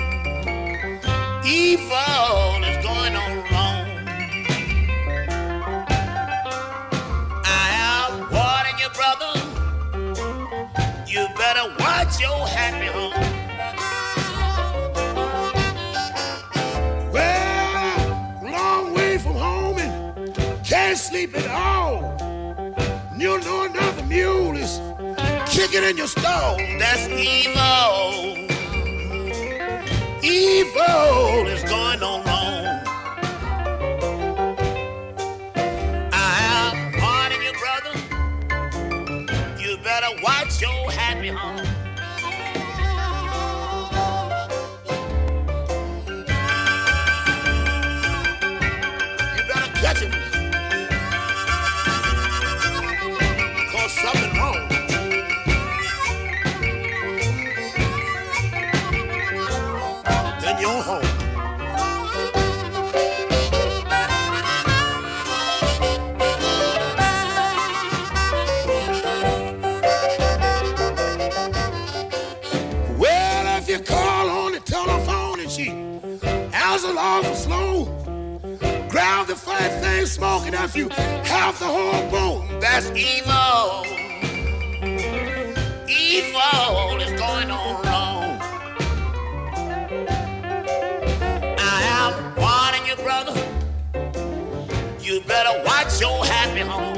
Evil is going on wrong. I am warning you, brother. You better watch your happy home. Can't sleep at all. You know another mule is kicking in your stall. That's evil. Evil is going on wrong. I am warning you, brother. You better watch your happy home. You better catch him. Something wrong. Then you're home. Well, if you call on the telephone and she answers awful slow, grab the fat thing smoking after you half the whole bone. That's evil. Evil is going on wrong. I am warning you, brother. You better watch your happy home.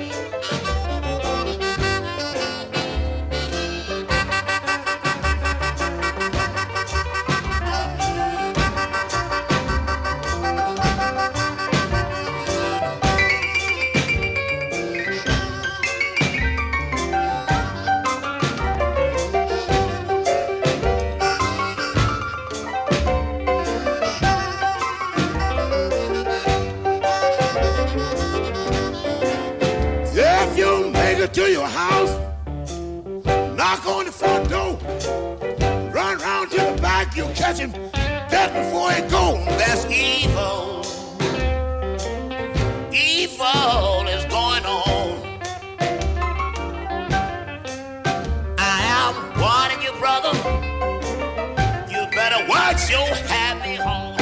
To your house, knock on the front door, run round to the back, you'll catch him dead before he goes. That's evil. Evil is going on. I am warning you, brother. You better watch your happy home.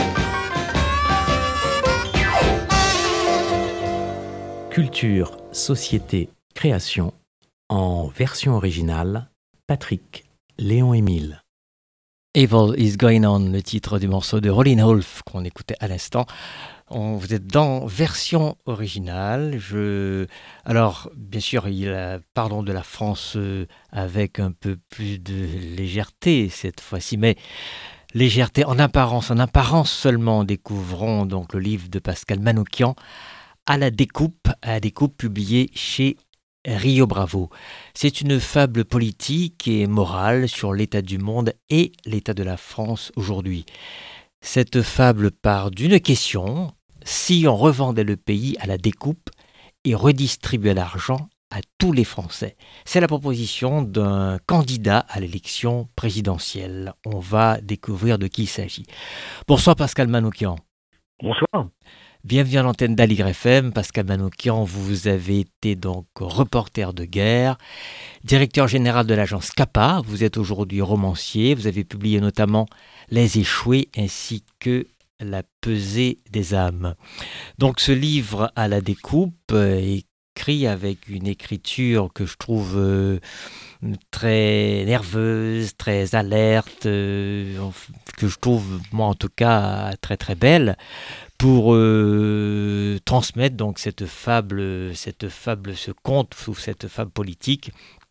Culture, société, création, en version originale, Patrick Léon-Émile. Evil is Going On, le titre du morceau de Rolling Wolf qu'on écoutait à l'instant. On, vous êtes dans version originale. Je... Alors, bien sûr, il a... parlons de la France euh, avec un peu plus de légèreté cette fois-ci, mais légèreté en apparence, en apparence seulement. Découvrons donc le livre de Pascal Manoukian, À la découpe, à la découpe publié chez Rio Bravo. C'est une fable politique et morale sur l'état du monde et l'état de la France aujourd'hui. Cette fable part d'une question: si on revendait le pays à la découpe et redistribuait l'argent à tous les Français? C'est la proposition d'un candidat à l'élection présidentielle. On va découvrir de qui il s'agit. Bonsoir Pascal Manoukian. Bonsoir. Bienvenue à l'antenne d'Aligre F M. Pascal Manoukian, vous avez été donc reporter de guerre, directeur général de l'agence CAPA. Vous êtes aujourd'hui romancier. Vous avez publié notamment Les Échoués ainsi que La pesée des âmes. Donc ce livre à la découpe est écrit avec une écriture que je trouve euh, très nerveuse, très alerte, euh, que je trouve, moi en tout cas, très très belle, pour euh, transmettre donc cette fable, cette fable, ce conte ou cette fable politique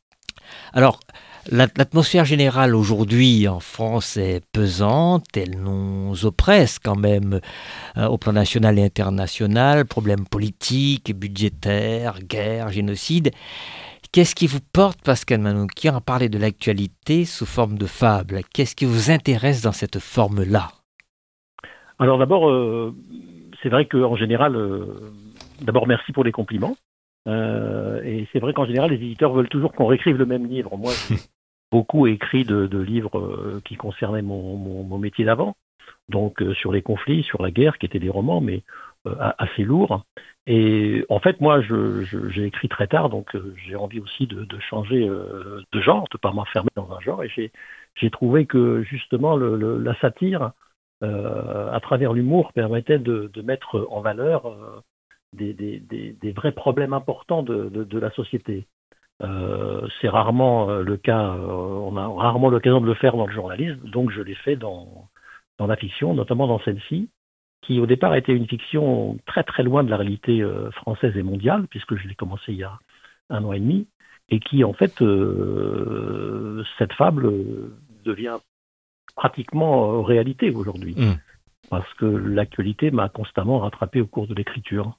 Alors, la- l'atmosphère générale aujourd'hui en France est pesante, elle nous oppresse quand même euh, au plan national et international, problèmes politiques, budgétaires, guerre, génocide. Qu'est-ce qui vous porte, Pascal Manoukian, à parler de l'actualité sous forme de fable? Qu'est-ce qui vous intéresse dans cette forme-là? Alors d'abord, euh, c'est vrai qu'en général, euh, d'abord merci pour les compliments. Euh, et c'est vrai qu'en général, les éditeurs veulent toujours qu'on réécrive le même livre. Moi, j'ai beaucoup écrit de, de livres euh, qui concernaient mon, mon, mon métier d'avant, donc euh, sur les conflits, sur la guerre, qui étaient des romans, mais euh, assez lourds. Et en fait, moi, je, je, j'ai écrit très tard, donc euh, j'ai envie aussi de, de changer euh, de genre, de ne pas m'enfermer dans un genre. Et j'ai, j'ai trouvé que justement, le, le, la satire, euh, à travers l'humour, permettait de, de mettre en valeur euh, des, des, des, des vrais problèmes importants de, de, de la société. Euh, c'est rarement euh, le cas, euh, on a rarement l'occasion de le faire dans le journalisme, donc je l'ai fait dans, dans la fiction, notamment dans celle-ci, qui au départ était une fiction très très loin de la réalité euh, française et mondiale, puisque je l'ai commencé il y a un an et demi, et qui en fait, euh, cette fable euh, devient pratiquement euh, réalité aujourd'hui, Mmh. parce que l'actualité m'a constamment rattrapé au cours de l'écriture.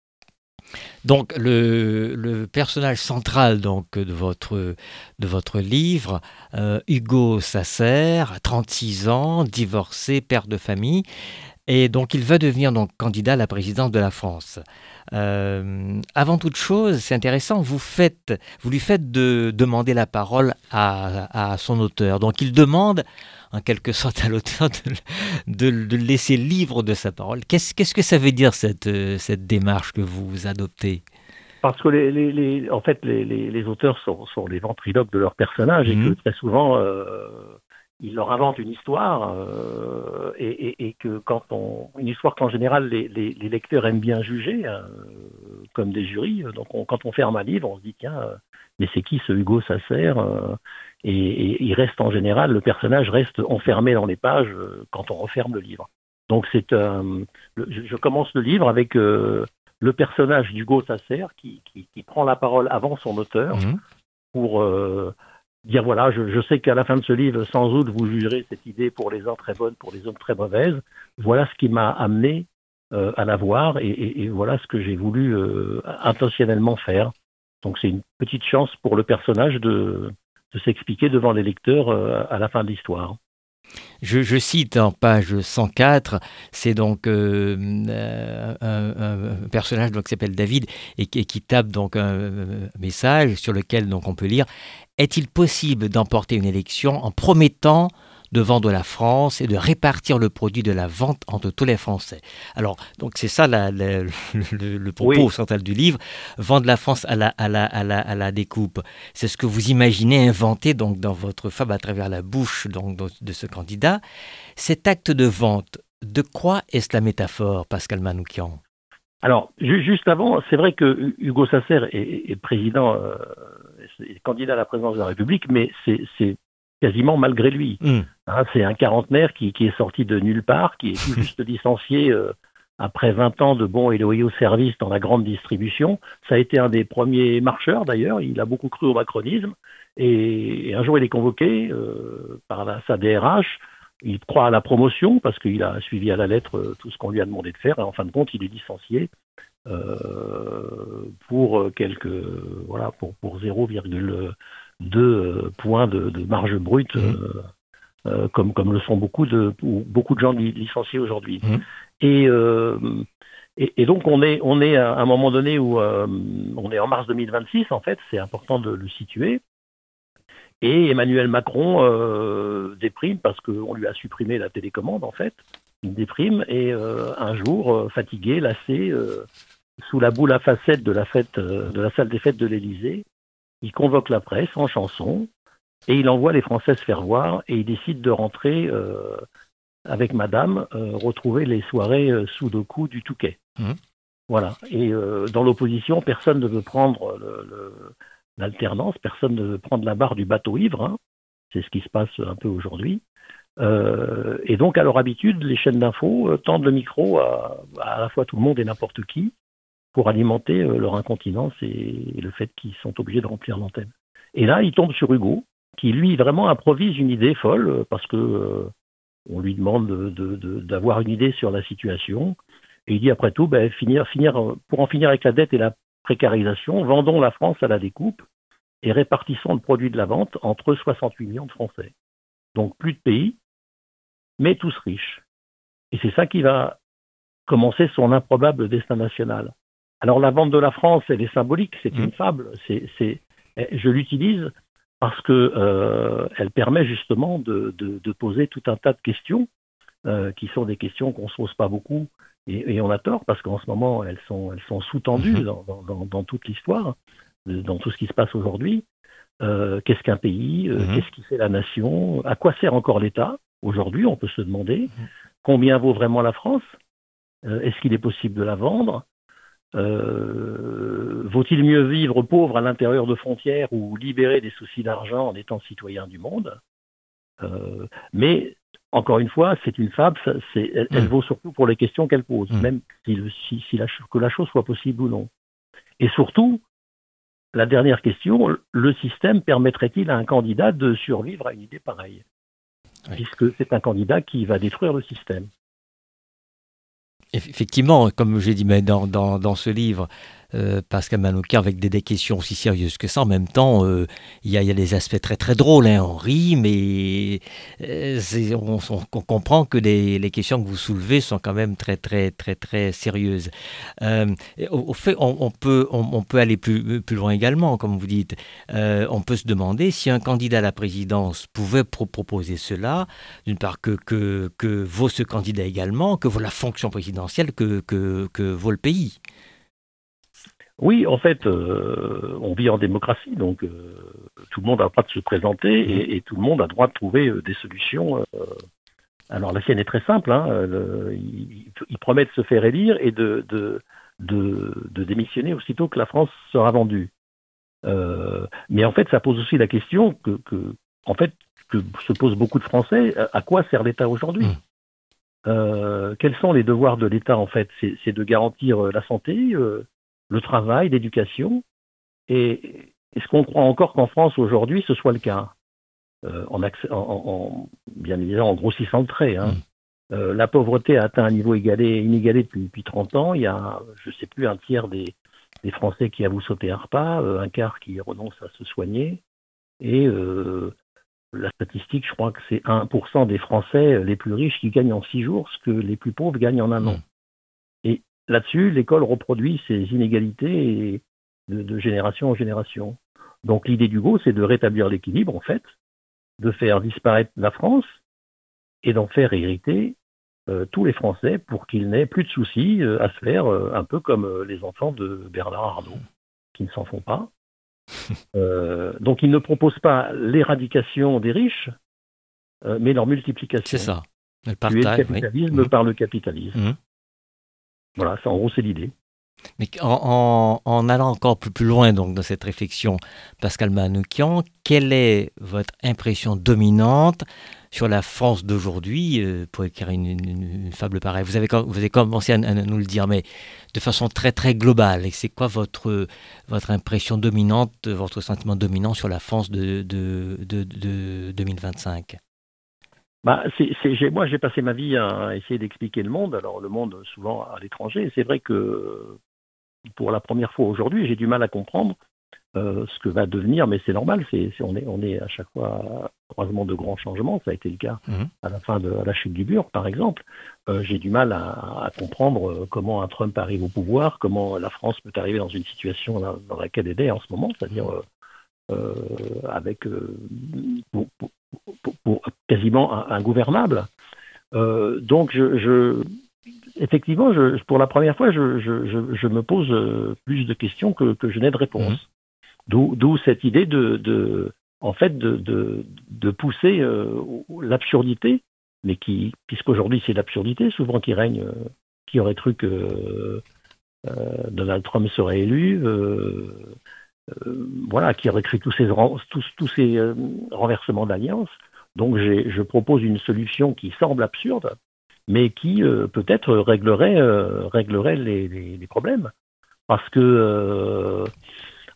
Donc le, le personnage central donc, de, votre, de votre livre, euh, Hugo Sasser, trente-six ans, divorcé, père de famille, et donc il va devenir donc, candidat à la présidence de la France. Euh, avant toute chose, c'est intéressant, vous, faites, vous lui faites de, demander la parole à, à son auteur. Donc il demande en quelque sorte à l'auteur de, de, de laisser libre de sa parole. Qu'est-ce, qu'est-ce que ça veut dire cette, cette démarche que vous adoptez? Parce que les, les, les, en fait, les, les, les auteurs sont, sont les ventriloques de leurs personnages Mmh. et que très souvent, euh, ils leur inventent une histoire euh, et, et, et que quand on, une histoire qu'en général les, les, les lecteurs aiment bien juger, euh, comme des jurys. Donc, on, quand on ferme un livre, on se dit tiens, euh, mais c'est qui ce Hugo Sasser euh, et, et il reste en général, le personnage reste enfermé dans les pages euh, quand on referme le livre. Donc, c'est, euh, le, je, je commence le livre avec euh, le personnage d'Hugo Sasser qui, qui, qui prend la parole avant son auteur Mmh. pour euh, dire voilà, je, je sais qu'à la fin de ce livre, sans doute, vous jugerez cette idée pour les uns très bonne, pour les autres très mauvaise. Voilà ce qui m'a amené euh, à la voir et, et, et voilà ce que j'ai voulu euh, intentionnellement faire. Donc c'est une petite chance pour le personnage de, de s'expliquer devant les lecteurs euh, à la fin de l'histoire. Je, je cite en page cent quatre, c'est donc euh, un, un, un personnage donc, qui s'appelle David et qui, et qui tape donc un, un message sur lequel donc, on peut lire « Est-il possible d'emporter une élection en promettant de vendre la France et de répartir le produit de la vente entre tous les Français ?» Alors, donc c'est ça la, la, le, le propos Oui. central du livre, vendre la France à la, à la, à la, à la découpe. C'est ce que vous imaginez inventer donc, dans votre fable à travers la bouche donc, de ce candidat. Cet acte de vente, de quoi est-ce la métaphore, Pascal Manoukian? Alors, ju- juste avant, c'est vrai que Hugo Sasser est, est président, euh, est candidat à la présidence de la République, mais c'est, c'est quasiment malgré lui. Mmh. Hein, c'est un quarantenaire qui, qui est sorti de nulle part, qui est tout juste licencié euh, après vingt ans de bons et loyaux services dans la grande distribution. Ça a été un des premiers marcheurs d'ailleurs, il a beaucoup cru au macronisme, et, et un jour il est convoqué euh, par la, sa D R H, il croit à la promotion parce qu'il a suivi à la lettre euh, tout ce qu'on lui a demandé de faire, et en fin de compte il est licencié euh, pour quelques, voilà, pour, pour zéro virgule deux points de, de marge brute, Mmh. euh, euh, comme, comme le sont beaucoup de, beaucoup de gens li- licenciés aujourd'hui. Mmh. Et, euh, et, et donc on est, on est à un moment donné où euh, on est en mars deux mille vingt-six, en fait, c'est important de le situer. Et Emmanuel Macron euh, déprime parce qu'on lui a supprimé la télécommande, en fait. Il déprime et euh, un jour, euh, fatigué, lassé, euh, sous la boule à facettes de la, fête, euh, de la salle des fêtes de l'Élysée, il convoque la presse en chanson et il envoie les Français se faire voir et il décide de rentrer euh, avec madame, euh, retrouver les soirées euh, Sudoku du Touquet. Mmh. Voilà. Et euh, dans l'opposition, personne ne veut prendre le, le, l'alternance, personne ne veut prendre la barre du bateau ivre. Hein. C'est ce qui se passe un peu aujourd'hui. Euh, et donc, à leur habitude, les chaînes d'infos euh, tendent le micro à, à la fois tout le monde et n'importe qui pour alimenter euh, leur incontinence et, et le fait qu'ils sont obligés de remplir l'antenne. Et là, il tombe sur Hugo, qui lui vraiment improvise une idée folle, parce que euh, on lui demande de, de, de, d'avoir une idée sur la situation. Et il dit après tout, ben, finir, finir, pour en finir avec la dette et la précarisation, vendons la France à la découpe et répartissons le produit de la vente entre soixante-huit millions de Français. Donc plus de pays, mais tous riches. Et c'est ça qui va commencer son improbable destin national. Alors la vente de la France, elle est symbolique, c'est mmh. une fable. C'est, c'est, je l'utilise parce que euh, elle permet justement de, de, de poser tout un tas de questions euh, qui sont des questions qu'on ne se pose pas beaucoup. Et, et on a tort, parce qu'en ce moment, elles sont, elles sont sous-tendues dans, dans, dans toute l'histoire, dans tout ce qui se passe aujourd'hui. Euh, qu'est-ce qu'un pays euh, mmh. Qu'est-ce qui fait la nation? À quoi sert encore l'État? Aujourd'hui, on peut se demander mmh. combien vaut vraiment la France? euh, Est-ce qu'il est possible de la vendre? euh, Vaut-il mieux vivre pauvre à l'intérieur de frontières ou libéré des soucis d'argent en étant citoyen du monde? euh, Mais... Encore une fois, c'est une fable, ça, c'est, elle, mmh. elle vaut surtout pour les questions qu'elle pose, mmh. même si, si, si la, que la chose soit possible ou non. Et surtout, la dernière question, le système permettrait-il à un candidat de survivre à une idée pareille? Oui. Puisque c'est un candidat qui va détruire le système. Effectivement, comme j'ai dit mais dans, dans, dans ce livre, euh, Pascal Manoukian, avec des, des questions aussi sérieuses que ça, en même temps, euh, il y, a, y a des aspects très très drôles, hein, on rit, mais euh, c'est, on, on, on comprend que les, les questions que vous soulevez sont quand même très très très très sérieuses. Euh, au, au fait, on, on, peut, on, on peut aller plus, plus loin également, comme vous dites. Euh, on peut se demander si un candidat à la présidence pouvait pro- proposer cela, d'une part que, que, que vaut ce candidat également, que vaut la fonction présidentielle, que, que, que vaut le pays. Oui, en fait, euh, on vit en démocratie, donc euh, tout le monde a le droit de se présenter et, et tout le monde a le droit de trouver euh, des solutions. Euh, alors la sienne est très simple, hein, le, il, il promet de se faire élire et de, de, de, de démissionner aussitôt que la France sera vendue. Euh, mais en fait, ça pose aussi la question que, que, en fait, que se posent beaucoup de Français, à quoi sert l'État aujourd'hui ? euh, Quels sont les devoirs de l'État, en fait ? c'est, c'est de garantir la santé, euh, le travail, l'éducation. Et est-ce qu'on croit encore qu'en France, aujourd'hui, ce soit le cas ? euh, en, accès, en, en, bien évidemment, en grossissant le trait. Hein. Mmh. Euh, la pauvreté a atteint un niveau égalé, inégalé depuis, depuis trente ans. Il y a, je ne sais plus, un tiers des, des Français qui avouent sauter un repas, euh, un quart qui renoncent à se soigner. Et euh, la statistique, je crois que c'est un pour cent des Français les plus riches qui gagnent en six jours ce que les plus pauvres gagnent en un an. Mmh. Et là-dessus, l'école reproduit ces inégalités de, de génération en génération. Donc l'idée d'Hugo, c'est de rétablir l'équilibre, en fait, de faire disparaître la France et d'en faire hériter euh, tous les Français pour qu'ils n'aient plus de soucis euh, à se faire, euh, un peu comme euh, les enfants de Bernard Arnault, qui ne s'en font pas. Euh, donc il ne propose pas l'éradication des riches, euh, mais leur multiplication. C'est ça. Le partage, tuer le capitalisme oui. par le capitalisme. Mmh. Voilà, ça, en gros, c'est l'idée. Mais en, en, en allant encore plus, plus loin donc, dans cette réflexion, Pascal Manoukian, quelle est votre impression dominante sur la France d'aujourd'hui euh, pour écrire une, une, une fable pareille? Vous avez, vous avez commencé à, à nous le dire, mais de façon très très globale. Et c'est quoi votre, votre impression dominante, votre sentiment dominant sur la France de, de, de, de deux mille vingt-cinq? Bah, c'est, c'est, j'ai, moi, j'ai passé ma vie à essayer d'expliquer le monde, alors le monde souvent à l'étranger, et c'est vrai que pour la première fois aujourd'hui, j'ai du mal à comprendre euh, ce que va devenir, mais c'est normal, c'est, c'est, on, est, on est à chaque fois à croisement de grands changements, ça a été le cas mmh. à la fin de à la chute du mur, par exemple. Euh, j'ai du mal à, à comprendre comment un Trump arrive au pouvoir, comment la France peut arriver dans une situation dans, dans laquelle elle est en ce moment, c'est-à-dire euh, euh, avec... Euh, pour, pour, Pour, pour quasiment ingouvernable. Euh, donc, je, je, effectivement, je, pour la première fois, je, je, je, je me pose plus de questions que, que je n'ai de réponses. Mmh. D'où, d'où cette idée de, de en fait, de, de, de pousser euh, l'absurdité, mais qui, puisqu'aujourd'hui c'est l'absurdité souvent qui règne, euh, qui aurait cru que euh, Donald Trump serait élu. Euh, Euh, voilà, qui aurait créé tous ces, tous, tous ces euh, renversements d'alliances. Donc j'ai, je propose une solution qui semble absurde, mais qui euh, peut-être réglerait, euh, réglerait les, les, les problèmes. Parce que, euh,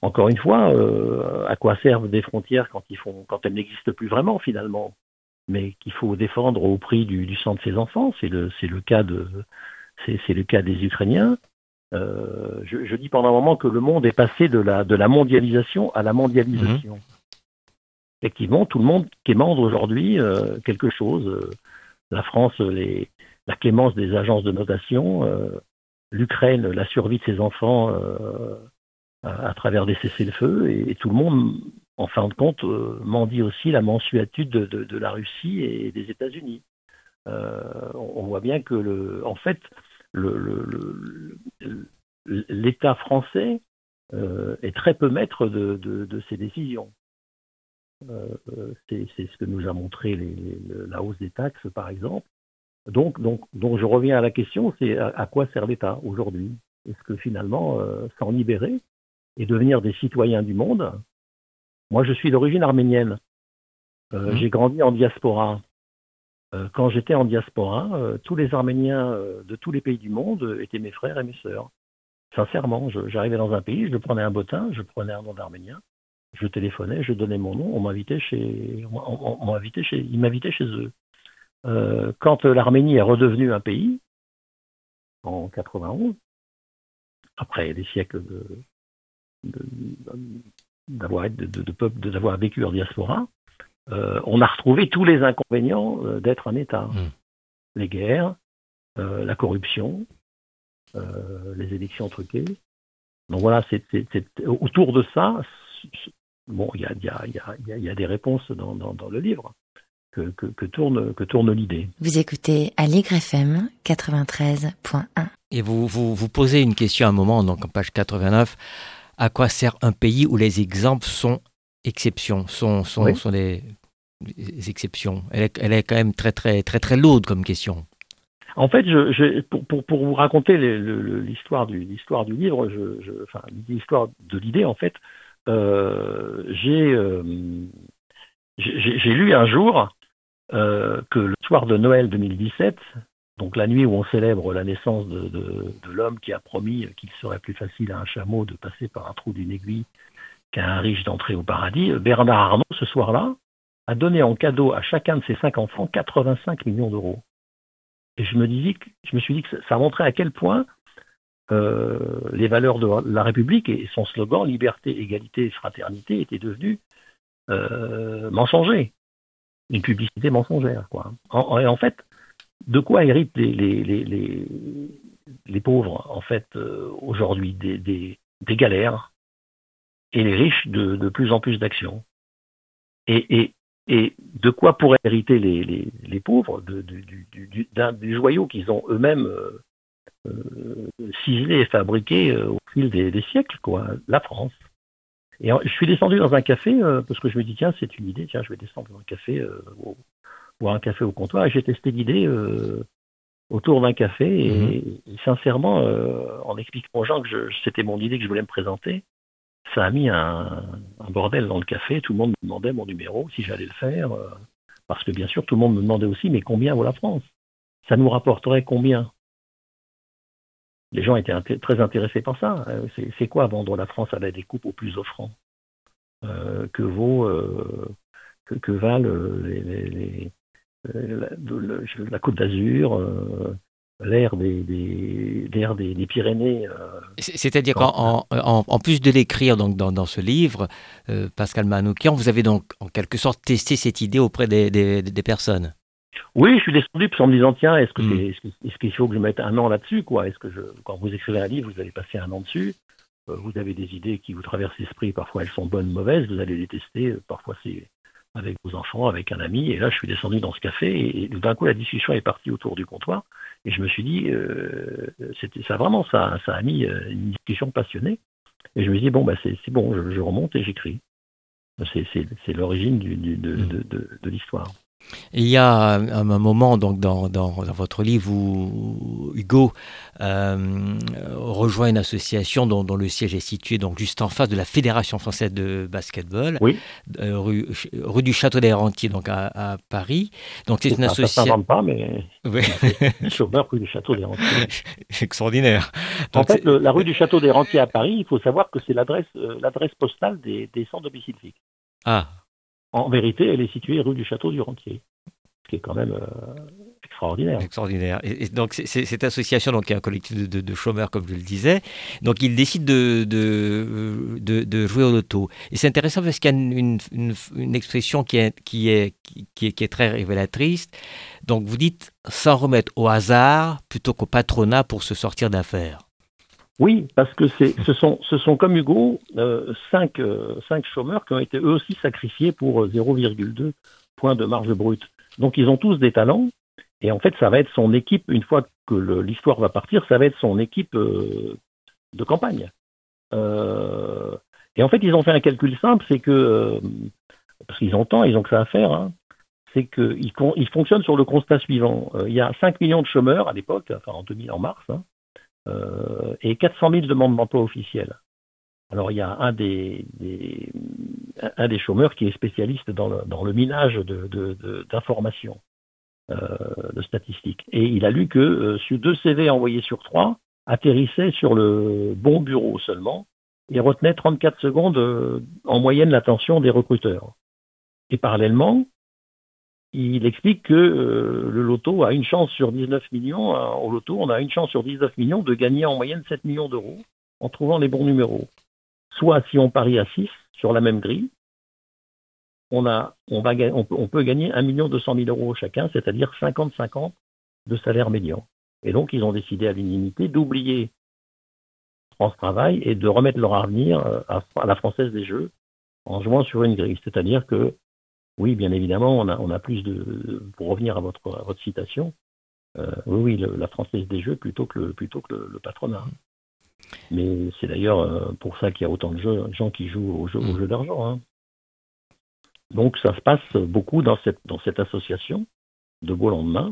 encore une fois, euh, à quoi servent des frontières quand, ils font, quand elles n'existent plus vraiment finalement, mais qu'il faut défendre au prix du, du sang de ses enfants. C'est le, c'est le cas de, c'est, c'est le cas des Ukrainiens. Euh, je, je dis pendant un moment que le monde est passé de la, de la mondialisation à la mondialisation. Mmh. Effectivement, tout le monde quémande aujourd'hui euh, quelque chose. Euh, la France, les, la clémence des agences de notation, euh, l'Ukraine, la survie de ses enfants euh, à, à travers des cessez-le-feu, et, et tout le monde, en fin de compte, euh, mendie aussi la mansuétude de, de, de la Russie et des États-Unis. Euh, on, on voit bien que, le, en fait, le, le, le, l'État français euh, est très peu maître de, de, de ses décisions. Euh, c'est, c'est ce que nous a montré les, les, la hausse des taxes, par exemple. Donc, donc, donc, je reviens à la question, c'est à, à quoi sert l'État aujourd'hui? Est-ce que finalement, euh, s'en libérer et devenir des citoyens du monde? Moi, je suis d'origine arménienne. Euh, mmh. J'ai grandi en diaspora. Euh, quand j'étais en diaspora, euh, tous les Arméniens euh, de tous les pays du monde étaient mes frères et mes sœurs. Sincèrement, je, j'arrivais dans un pays, je prenais un bottin, je prenais un nom d'Arménien, je téléphonais, je donnais mon nom, on m'invitait chez, on, on, on m'invitait chez, ils m'invitaient chez eux. Euh, quand l'Arménie est redevenue un pays, en quatre-vingt-onze, après des siècles de, de, d'avoir, de, de, de peuple, de, d'avoir vécu en diaspora, euh, on a retrouvé tous les inconvénients euh, d'être un État. Mmh. Les guerres, euh, la corruption, euh, les élections truquées. Donc voilà, c'est, c'est, c'est, autour de ça, bon, il y a, y, a, y, a, y a des réponses dans, dans, dans le livre. Que, que, que, tourne, que tourne l'idée. Vous écoutez Aligre F M quatre-vingt-treize point un. Et vous, vous, vous posez une question à un moment, donc en page quatre-vingt-neuf. À quoi sert un pays où les exemples sont exceptions, sont, sont, oui. sont des, des exceptions? Elle est, elle est quand même très, très, très, très lourde comme question. En fait, je, je, pour, pour, pour vous raconter le, le, l'histoire, du, l'histoire du livre, je, je, enfin, l'histoire de l'idée, en fait, euh, j'ai, euh, j'ai, j'ai lu un jour Euh, que le soir de Noël deux mille dix-sept, donc la nuit où on célèbre la naissance de, de, de l'homme qui a promis qu'il serait plus facile à un chameau de passer par un trou d'une aiguille qu'à un riche d'entrer au paradis, Bernard Arnault, ce soir-là, a donné en cadeau à chacun de ses cinq enfants quatre-vingt-cinq millions d'euros. Et je me, disais que, je me suis dit que ça montrait à quel point euh, les valeurs de la République et son slogan « Liberté, égalité, fraternité » étaient devenus euh, mensongers. Une publicité mensongère, quoi. En, en, en fait, de quoi héritent les, les, les, les, les pauvres, en fait, euh, aujourd'hui? Des, des, des galères, et les riches de, de plus en plus d'actions. Et, et, et de quoi pourraient hériter les, les, les pauvres? de, de, du, du, d'un, du joyau qu'ils ont eux-mêmes euh, euh, ciselé et fabriqué euh, au fil des, des siècles, quoi. La France. Et je suis descendu dans un café euh, parce que je me dis tiens c'est une idée, tiens je vais descendre dans un café, euh, au, boire un café au comptoir, et j'ai testé l'idée euh, autour d'un café et, mmh. et sincèrement euh, en expliquant aux gens que je, c'était mon idée que je voulais me présenter, ça a mis un, un bordel dans le café. Tout le monde me demandait mon numéro, si j'allais le faire, euh, parce que bien sûr tout le monde me demandait aussi mais combien vaut la France, ça nous rapporterait combien? Les gens étaient int- très intéressés par ça. C'est, c'est quoi vendre la France à la découpe au plus offrant? euh, Que vaut, euh, que, que valent les, les, les, la, la, la Côte d'Azur, euh, l'air des, des, l'air des, des Pyrénées. Euh, C'est-à-dire qu'en en, en plus de l'écrire donc, dans, dans ce livre, euh, Pascal Manoukian, vous avez donc en quelque sorte testé cette idée auprès des, des, des personnes. Oui, je suis descendu en me disant tiens, est-ce que mmh. c'est, est-ce, que, est-ce qu'il faut que je mette un an là-dessus, quoi? Est-ce que je, quand vous écrivez un livre, vous allez passer un an dessus, euh, vous avez des idées qui vous traversent l'esprit, parfois elles sont bonnes, mauvaises, vous allez les tester, euh, parfois c'est avec vos enfants, avec un ami, et là je suis descendu dans ce café, et, et d'un coup la discussion est partie autour du comptoir, et je me suis dit, euh, c'était ça vraiment, ça, ça a mis euh, une discussion passionnée, et je me suis dit bon bah c'est, c'est bon, je, je remonte et j'écris. C'est, c'est, c'est l'origine du, du, de, mmh. de, de, de l'histoire. Il y a un, un moment donc dans, dans, dans votre livre où Hugo euh, rejoint une association dont, dont le siège est situé donc juste en face de la Fédération française de basketball, oui. euh, rue, rue du Château des Rentiers, donc à, à Paris. Donc c'est, c'est une association. Ça ne s'invente pas, mais oui. Chômeur rue du Château des Rentiers. Extraordinaire. Donc, en fait, le, la rue du Château des Rentiers à Paris, il faut savoir que c'est l'adresse, euh, l'adresse postale des, des sans domicile fixe. Ah. En vérité, elle est située rue du Château du Rentier, ce qui est quand même euh, extraordinaire. Extraordinaire. Et, et donc, c'est, c'est, cette association donc, est un collectif de, de, de chômeurs, comme je le disais. Donc, ils décident de, de, de, de jouer au loto. Et c'est intéressant parce qu'il y a une, une, une expression qui est, qui, est, qui, est, qui est très révélatrice. Donc, vous dites s'en remettre au hasard plutôt qu'au patronat pour se sortir d'affaires. Oui, parce que c'est, ce, sont, ce sont comme Hugo, euh, cinq, euh, cinq chômeurs qui ont été eux aussi sacrifiés pour zéro virgule deux points de marge brute. Donc ils ont tous des talents, et en fait ça va être son équipe, une fois que le, l'histoire va partir, ça va être son équipe euh, de campagne. Euh, et en fait ils ont fait un calcul simple, c'est que, euh, parce qu'ils ont le temps, ils ont que ça à faire, hein, c'est qu'ils ils fonctionnent sur le constat suivant. Euh, il y a cinq millions de chômeurs à l'époque, enfin en, deux mille, en mars, hein, Euh, et quatre cent mille demandes d'emploi officielles. Alors il y a un des, des, un des chômeurs qui est spécialiste dans le, dans le minage de, de, de, d'informations, euh, de statistiques. Et il a lu que euh, sur deux C V envoyés sur trois atterrissaient sur le bon bureau seulement et retenaient trente-quatre secondes euh, en moyenne l'attention des recruteurs. Et parallèlement, il explique que euh, le loto a une chance sur dix-neuf millions. Hein, au loto, on a une chance sur dix-neuf millions de gagner en moyenne sept millions d'euros en trouvant les bons numéros. Soit si on parie à six sur la même grille, on, a, on, va, on, peut, on peut gagner un million deux cent mille euros chacun, c'est-à-dire cinquante cinquante de salaire médian. Et donc, ils ont décidé à l'unanimité d'oublier France Travail et de remettre leur avenir à, à la Française des Jeux en jouant sur une grille. C'est-à-dire que oui, bien évidemment, on a, on a plus de... Pour revenir à votre, à votre citation, euh, oui, oui, le, la Française des Jeux plutôt que le, plutôt que le, le patronat. Mais c'est d'ailleurs euh, pour ça qu'il y a autant de jeux, gens qui jouent au jeu, au jeu d'argent. Hein. Donc ça se passe beaucoup dans cette, dans cette association de beau lendemain.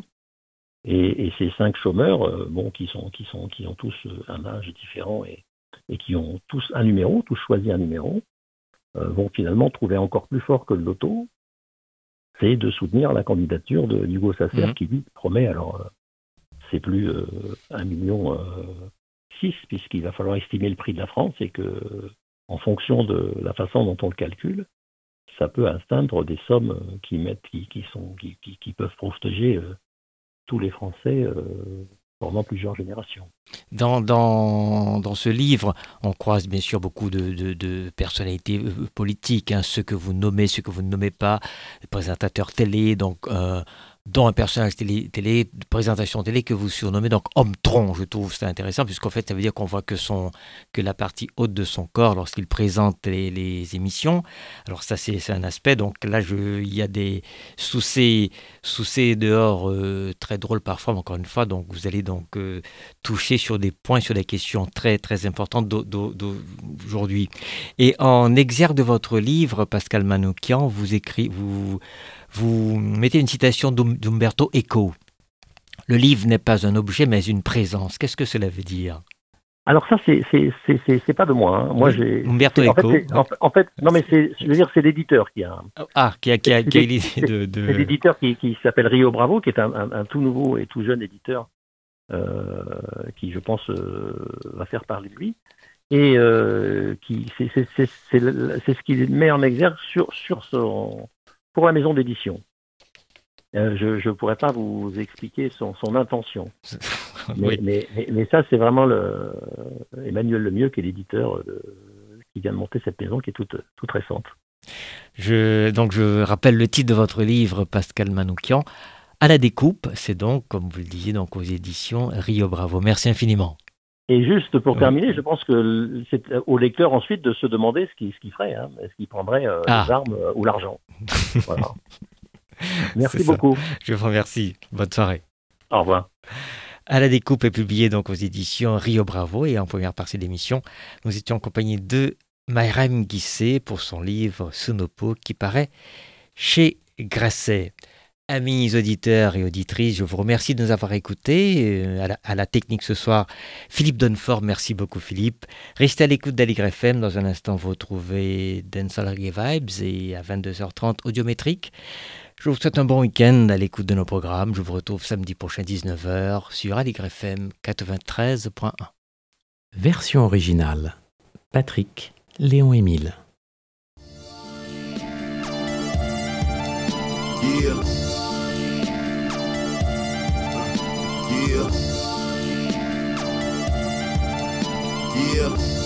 Et, et ces cinq chômeurs, euh, bon, qui, sont, qui, sont, qui ont tous un âge différent et, et qui ont tous un numéro, tous choisi un numéro, euh, vont finalement trouver encore plus fort que le loto, c'est de soutenir la candidature de Hugo Sasser mmh. qui lui promet, alors euh, c'est plus euh, un million six, puisqu'il va falloir estimer le prix de la France et que en fonction de la façon dont on le calcule, ça peut atteindre des sommes qui mettent, qui, qui sont, qui, qui, qui peuvent protéger euh, tous les Français euh, pendant plusieurs générations. Dans, dans, dans ce livre, on croise bien sûr beaucoup de, de, de personnalités politiques, hein, ceux que vous nommez, ceux que vous ne nommez pas, les présentateurs télé, donc, euh, dont un personnage télé, télé, présentation télé que vous surnommez donc homme-tronc. Je trouve ça intéressant, puisqu'en fait, ça veut dire qu'on voit que, son, que la partie haute de son corps lorsqu'il présente les, les émissions. Alors ça, c'est, c'est un aspect. Donc là, je, il y a des sous ces, sous ces dehors euh, très drôles parfois, mais encore une fois, donc vous allez donc euh, toucher sur des points, sur des questions très, très importantes d'aujourd'hui. Et en exergue de votre livre, Pascal Manoukian, vous écrit, vous, vous mettez une citation d'Umberto Eco. Le livre n'est pas un objet, mais une présence. Qu'est-ce que cela veut dire? Alors ça, c'est c'est c'est c'est, c'est pas de moi. Hein. Moi, j'ai. Umberto en Eco. Fait, en, en fait, non, mais c'est, je veux dire, c'est l'éditeur qui a. Ah, qui a qui a, qui a l'idée de, de. C'est l'éditeur qui qui s'appelle Rio Bravo, qui est un, un, un tout nouveau et tout jeune éditeur, euh, qui, je pense, euh, va faire parler de lui. Et euh, qui c'est c'est c'est c'est, c'est ce qu'il met en exergue sur sur son pour la maison d'édition. Euh, je ne pourrais pas vous expliquer son, son intention. mais, oui. mais, mais, mais ça, c'est vraiment le, Emmanuel Lemieux, qui est l'éditeur de, qui vient de monter cette maison, qui est toute, toute récente. Je, donc, je rappelle le titre de votre livre, Pascal Manoukian, À la découpe. C'est donc, comme vous le disiez, donc, aux éditions Rio Bravo. Merci infiniment. Et juste pour terminer, je pense que c'est au lecteur ensuite de se demander ce qu'il, ce qu'il ferait. Hein. Est-ce qu'il prendrait euh, ah. les armes euh, ou l'argent? Voilà. Merci beaucoup. Je vous remercie. Bonne soirée. Au revoir. À la découpe est publié donc aux éditions Rio Bravo, et en première partie de l'émission, nous étions en compagnie de Maïrem Guissé pour son livre Sonopo qui paraît chez Grasset. Amis auditeurs et auditrices, je vous remercie de nous avoir écoutés. À la, à la technique ce soir, Philippe Donfort. Merci beaucoup Philippe. Restez à l'écoute d'Aligre F M. Dans un instant, vous retrouvez Dancehall Reggae Vibes et à vingt-deux heures trente, Audiométrique. Je vous souhaite un bon week-end à l'écoute de nos programmes. Je vous retrouve samedi prochain dix-neuf heures sur Aligre F M quatre-vingt-treize point un. Version originale. Patrick Léon-Émile. Yeah. Yeah. Yeah.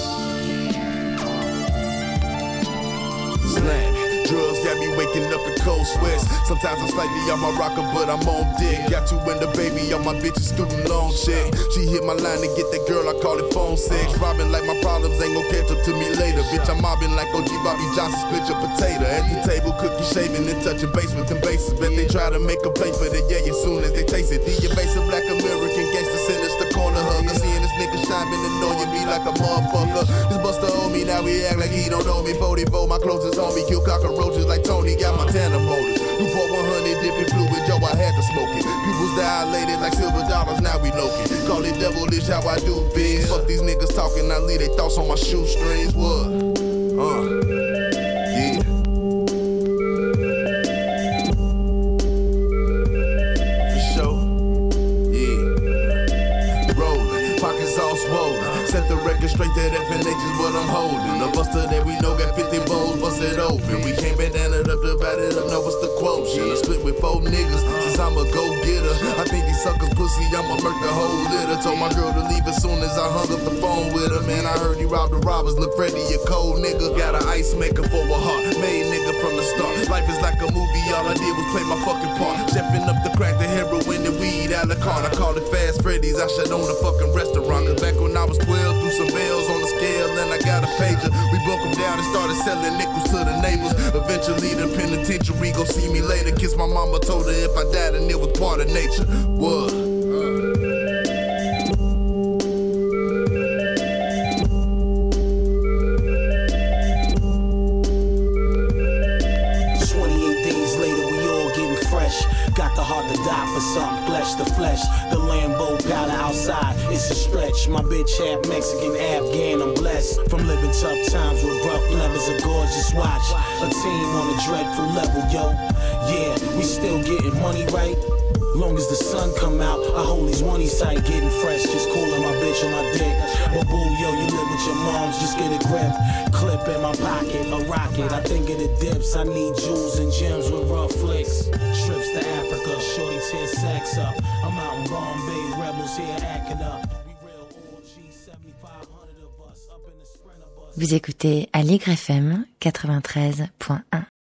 Slam. Drugs got me waking up in cold sweats. Sometimes I'm slightly off my rocker, but I'm on dick. Got you in the baby on my bitch's student loan check. She hit my line to get that girl, I call it phone sex. Robbing like my problems ain't gon' catch up to me later. Bitch, I'm mobbing like O G Bobby Johnson, split your potato. At the table, cookie shaving and touching base with them bases. Bet they try to make a play for the yeah as soon as they taste it. The evasive black American gangster sinister corner hugger. Seeing this nigga shining and annoying me like a motherfucker. This buster owe me, now we act like he don't know me. forty-four, my closest homie, kill cockroaches like Tony, got Montana motors. Newport one hundred dipping fluid, yo, I had to smoke it. Pupils dilated like silver dollars, now we loking. Call it devilish how I do biz. Fuck these niggas talking, I leave they thoughts on my shoestrings. What? Uh, yeah. For sure. Yeah. Rolling, pockets all swollen. Set the record straight, that F N H is what I'm holding. The buster that we know got fifty bowls busted open. We can't bandana it up, divide it up, know what's the quotient. I split with four niggas, since I'm a go-getter. I think these suckers pussy, I'ma murk the whole litter. Told my girl to leave as soon as I hung up the phone with her. Man, I heard he robbed the robbers, look Freddy, a cold nigga. Got an ice maker for a heart, made nigga from the start. Life is like a movie, all I did was play my fucking part. Chefing up the crack, the heroin, the weed, a la carte. I call it Fast Freddy's, I should own a fucking restaurant. Cause back when I was twelve, threw some bells on the scale, and I got a pager. We broke them down and started selling nickels to the neighbors. Eventually the penitentiary gon' see me later. Kiss my mama, told her if I died and it was part of nature. What? twenty-eight days later, we all getting fresh. Got the heart to die for something, flesh to flesh. The Lambo powder outside, it's a stretch. My bitch half Mexican, Afghan, I'm blessed. From living tough times with rough levers, a gorgeous watch. A team on a dreadful level, yo. Yeah, we still getting money right. Long as the sun come out, I hold these one sight, getting fresh, just cooling my bitch on my dick. But boo, yo, you live with your moms, just get a grip. Clip in my pocket, a rocket. I think of the dips, I need jewels and gems with rough flicks. Trips to Africa, shorty tear sex up. I'm out in Bombay, rebels here acting up. Vous écoutez Aligre F M quatre-vingt-treize point un.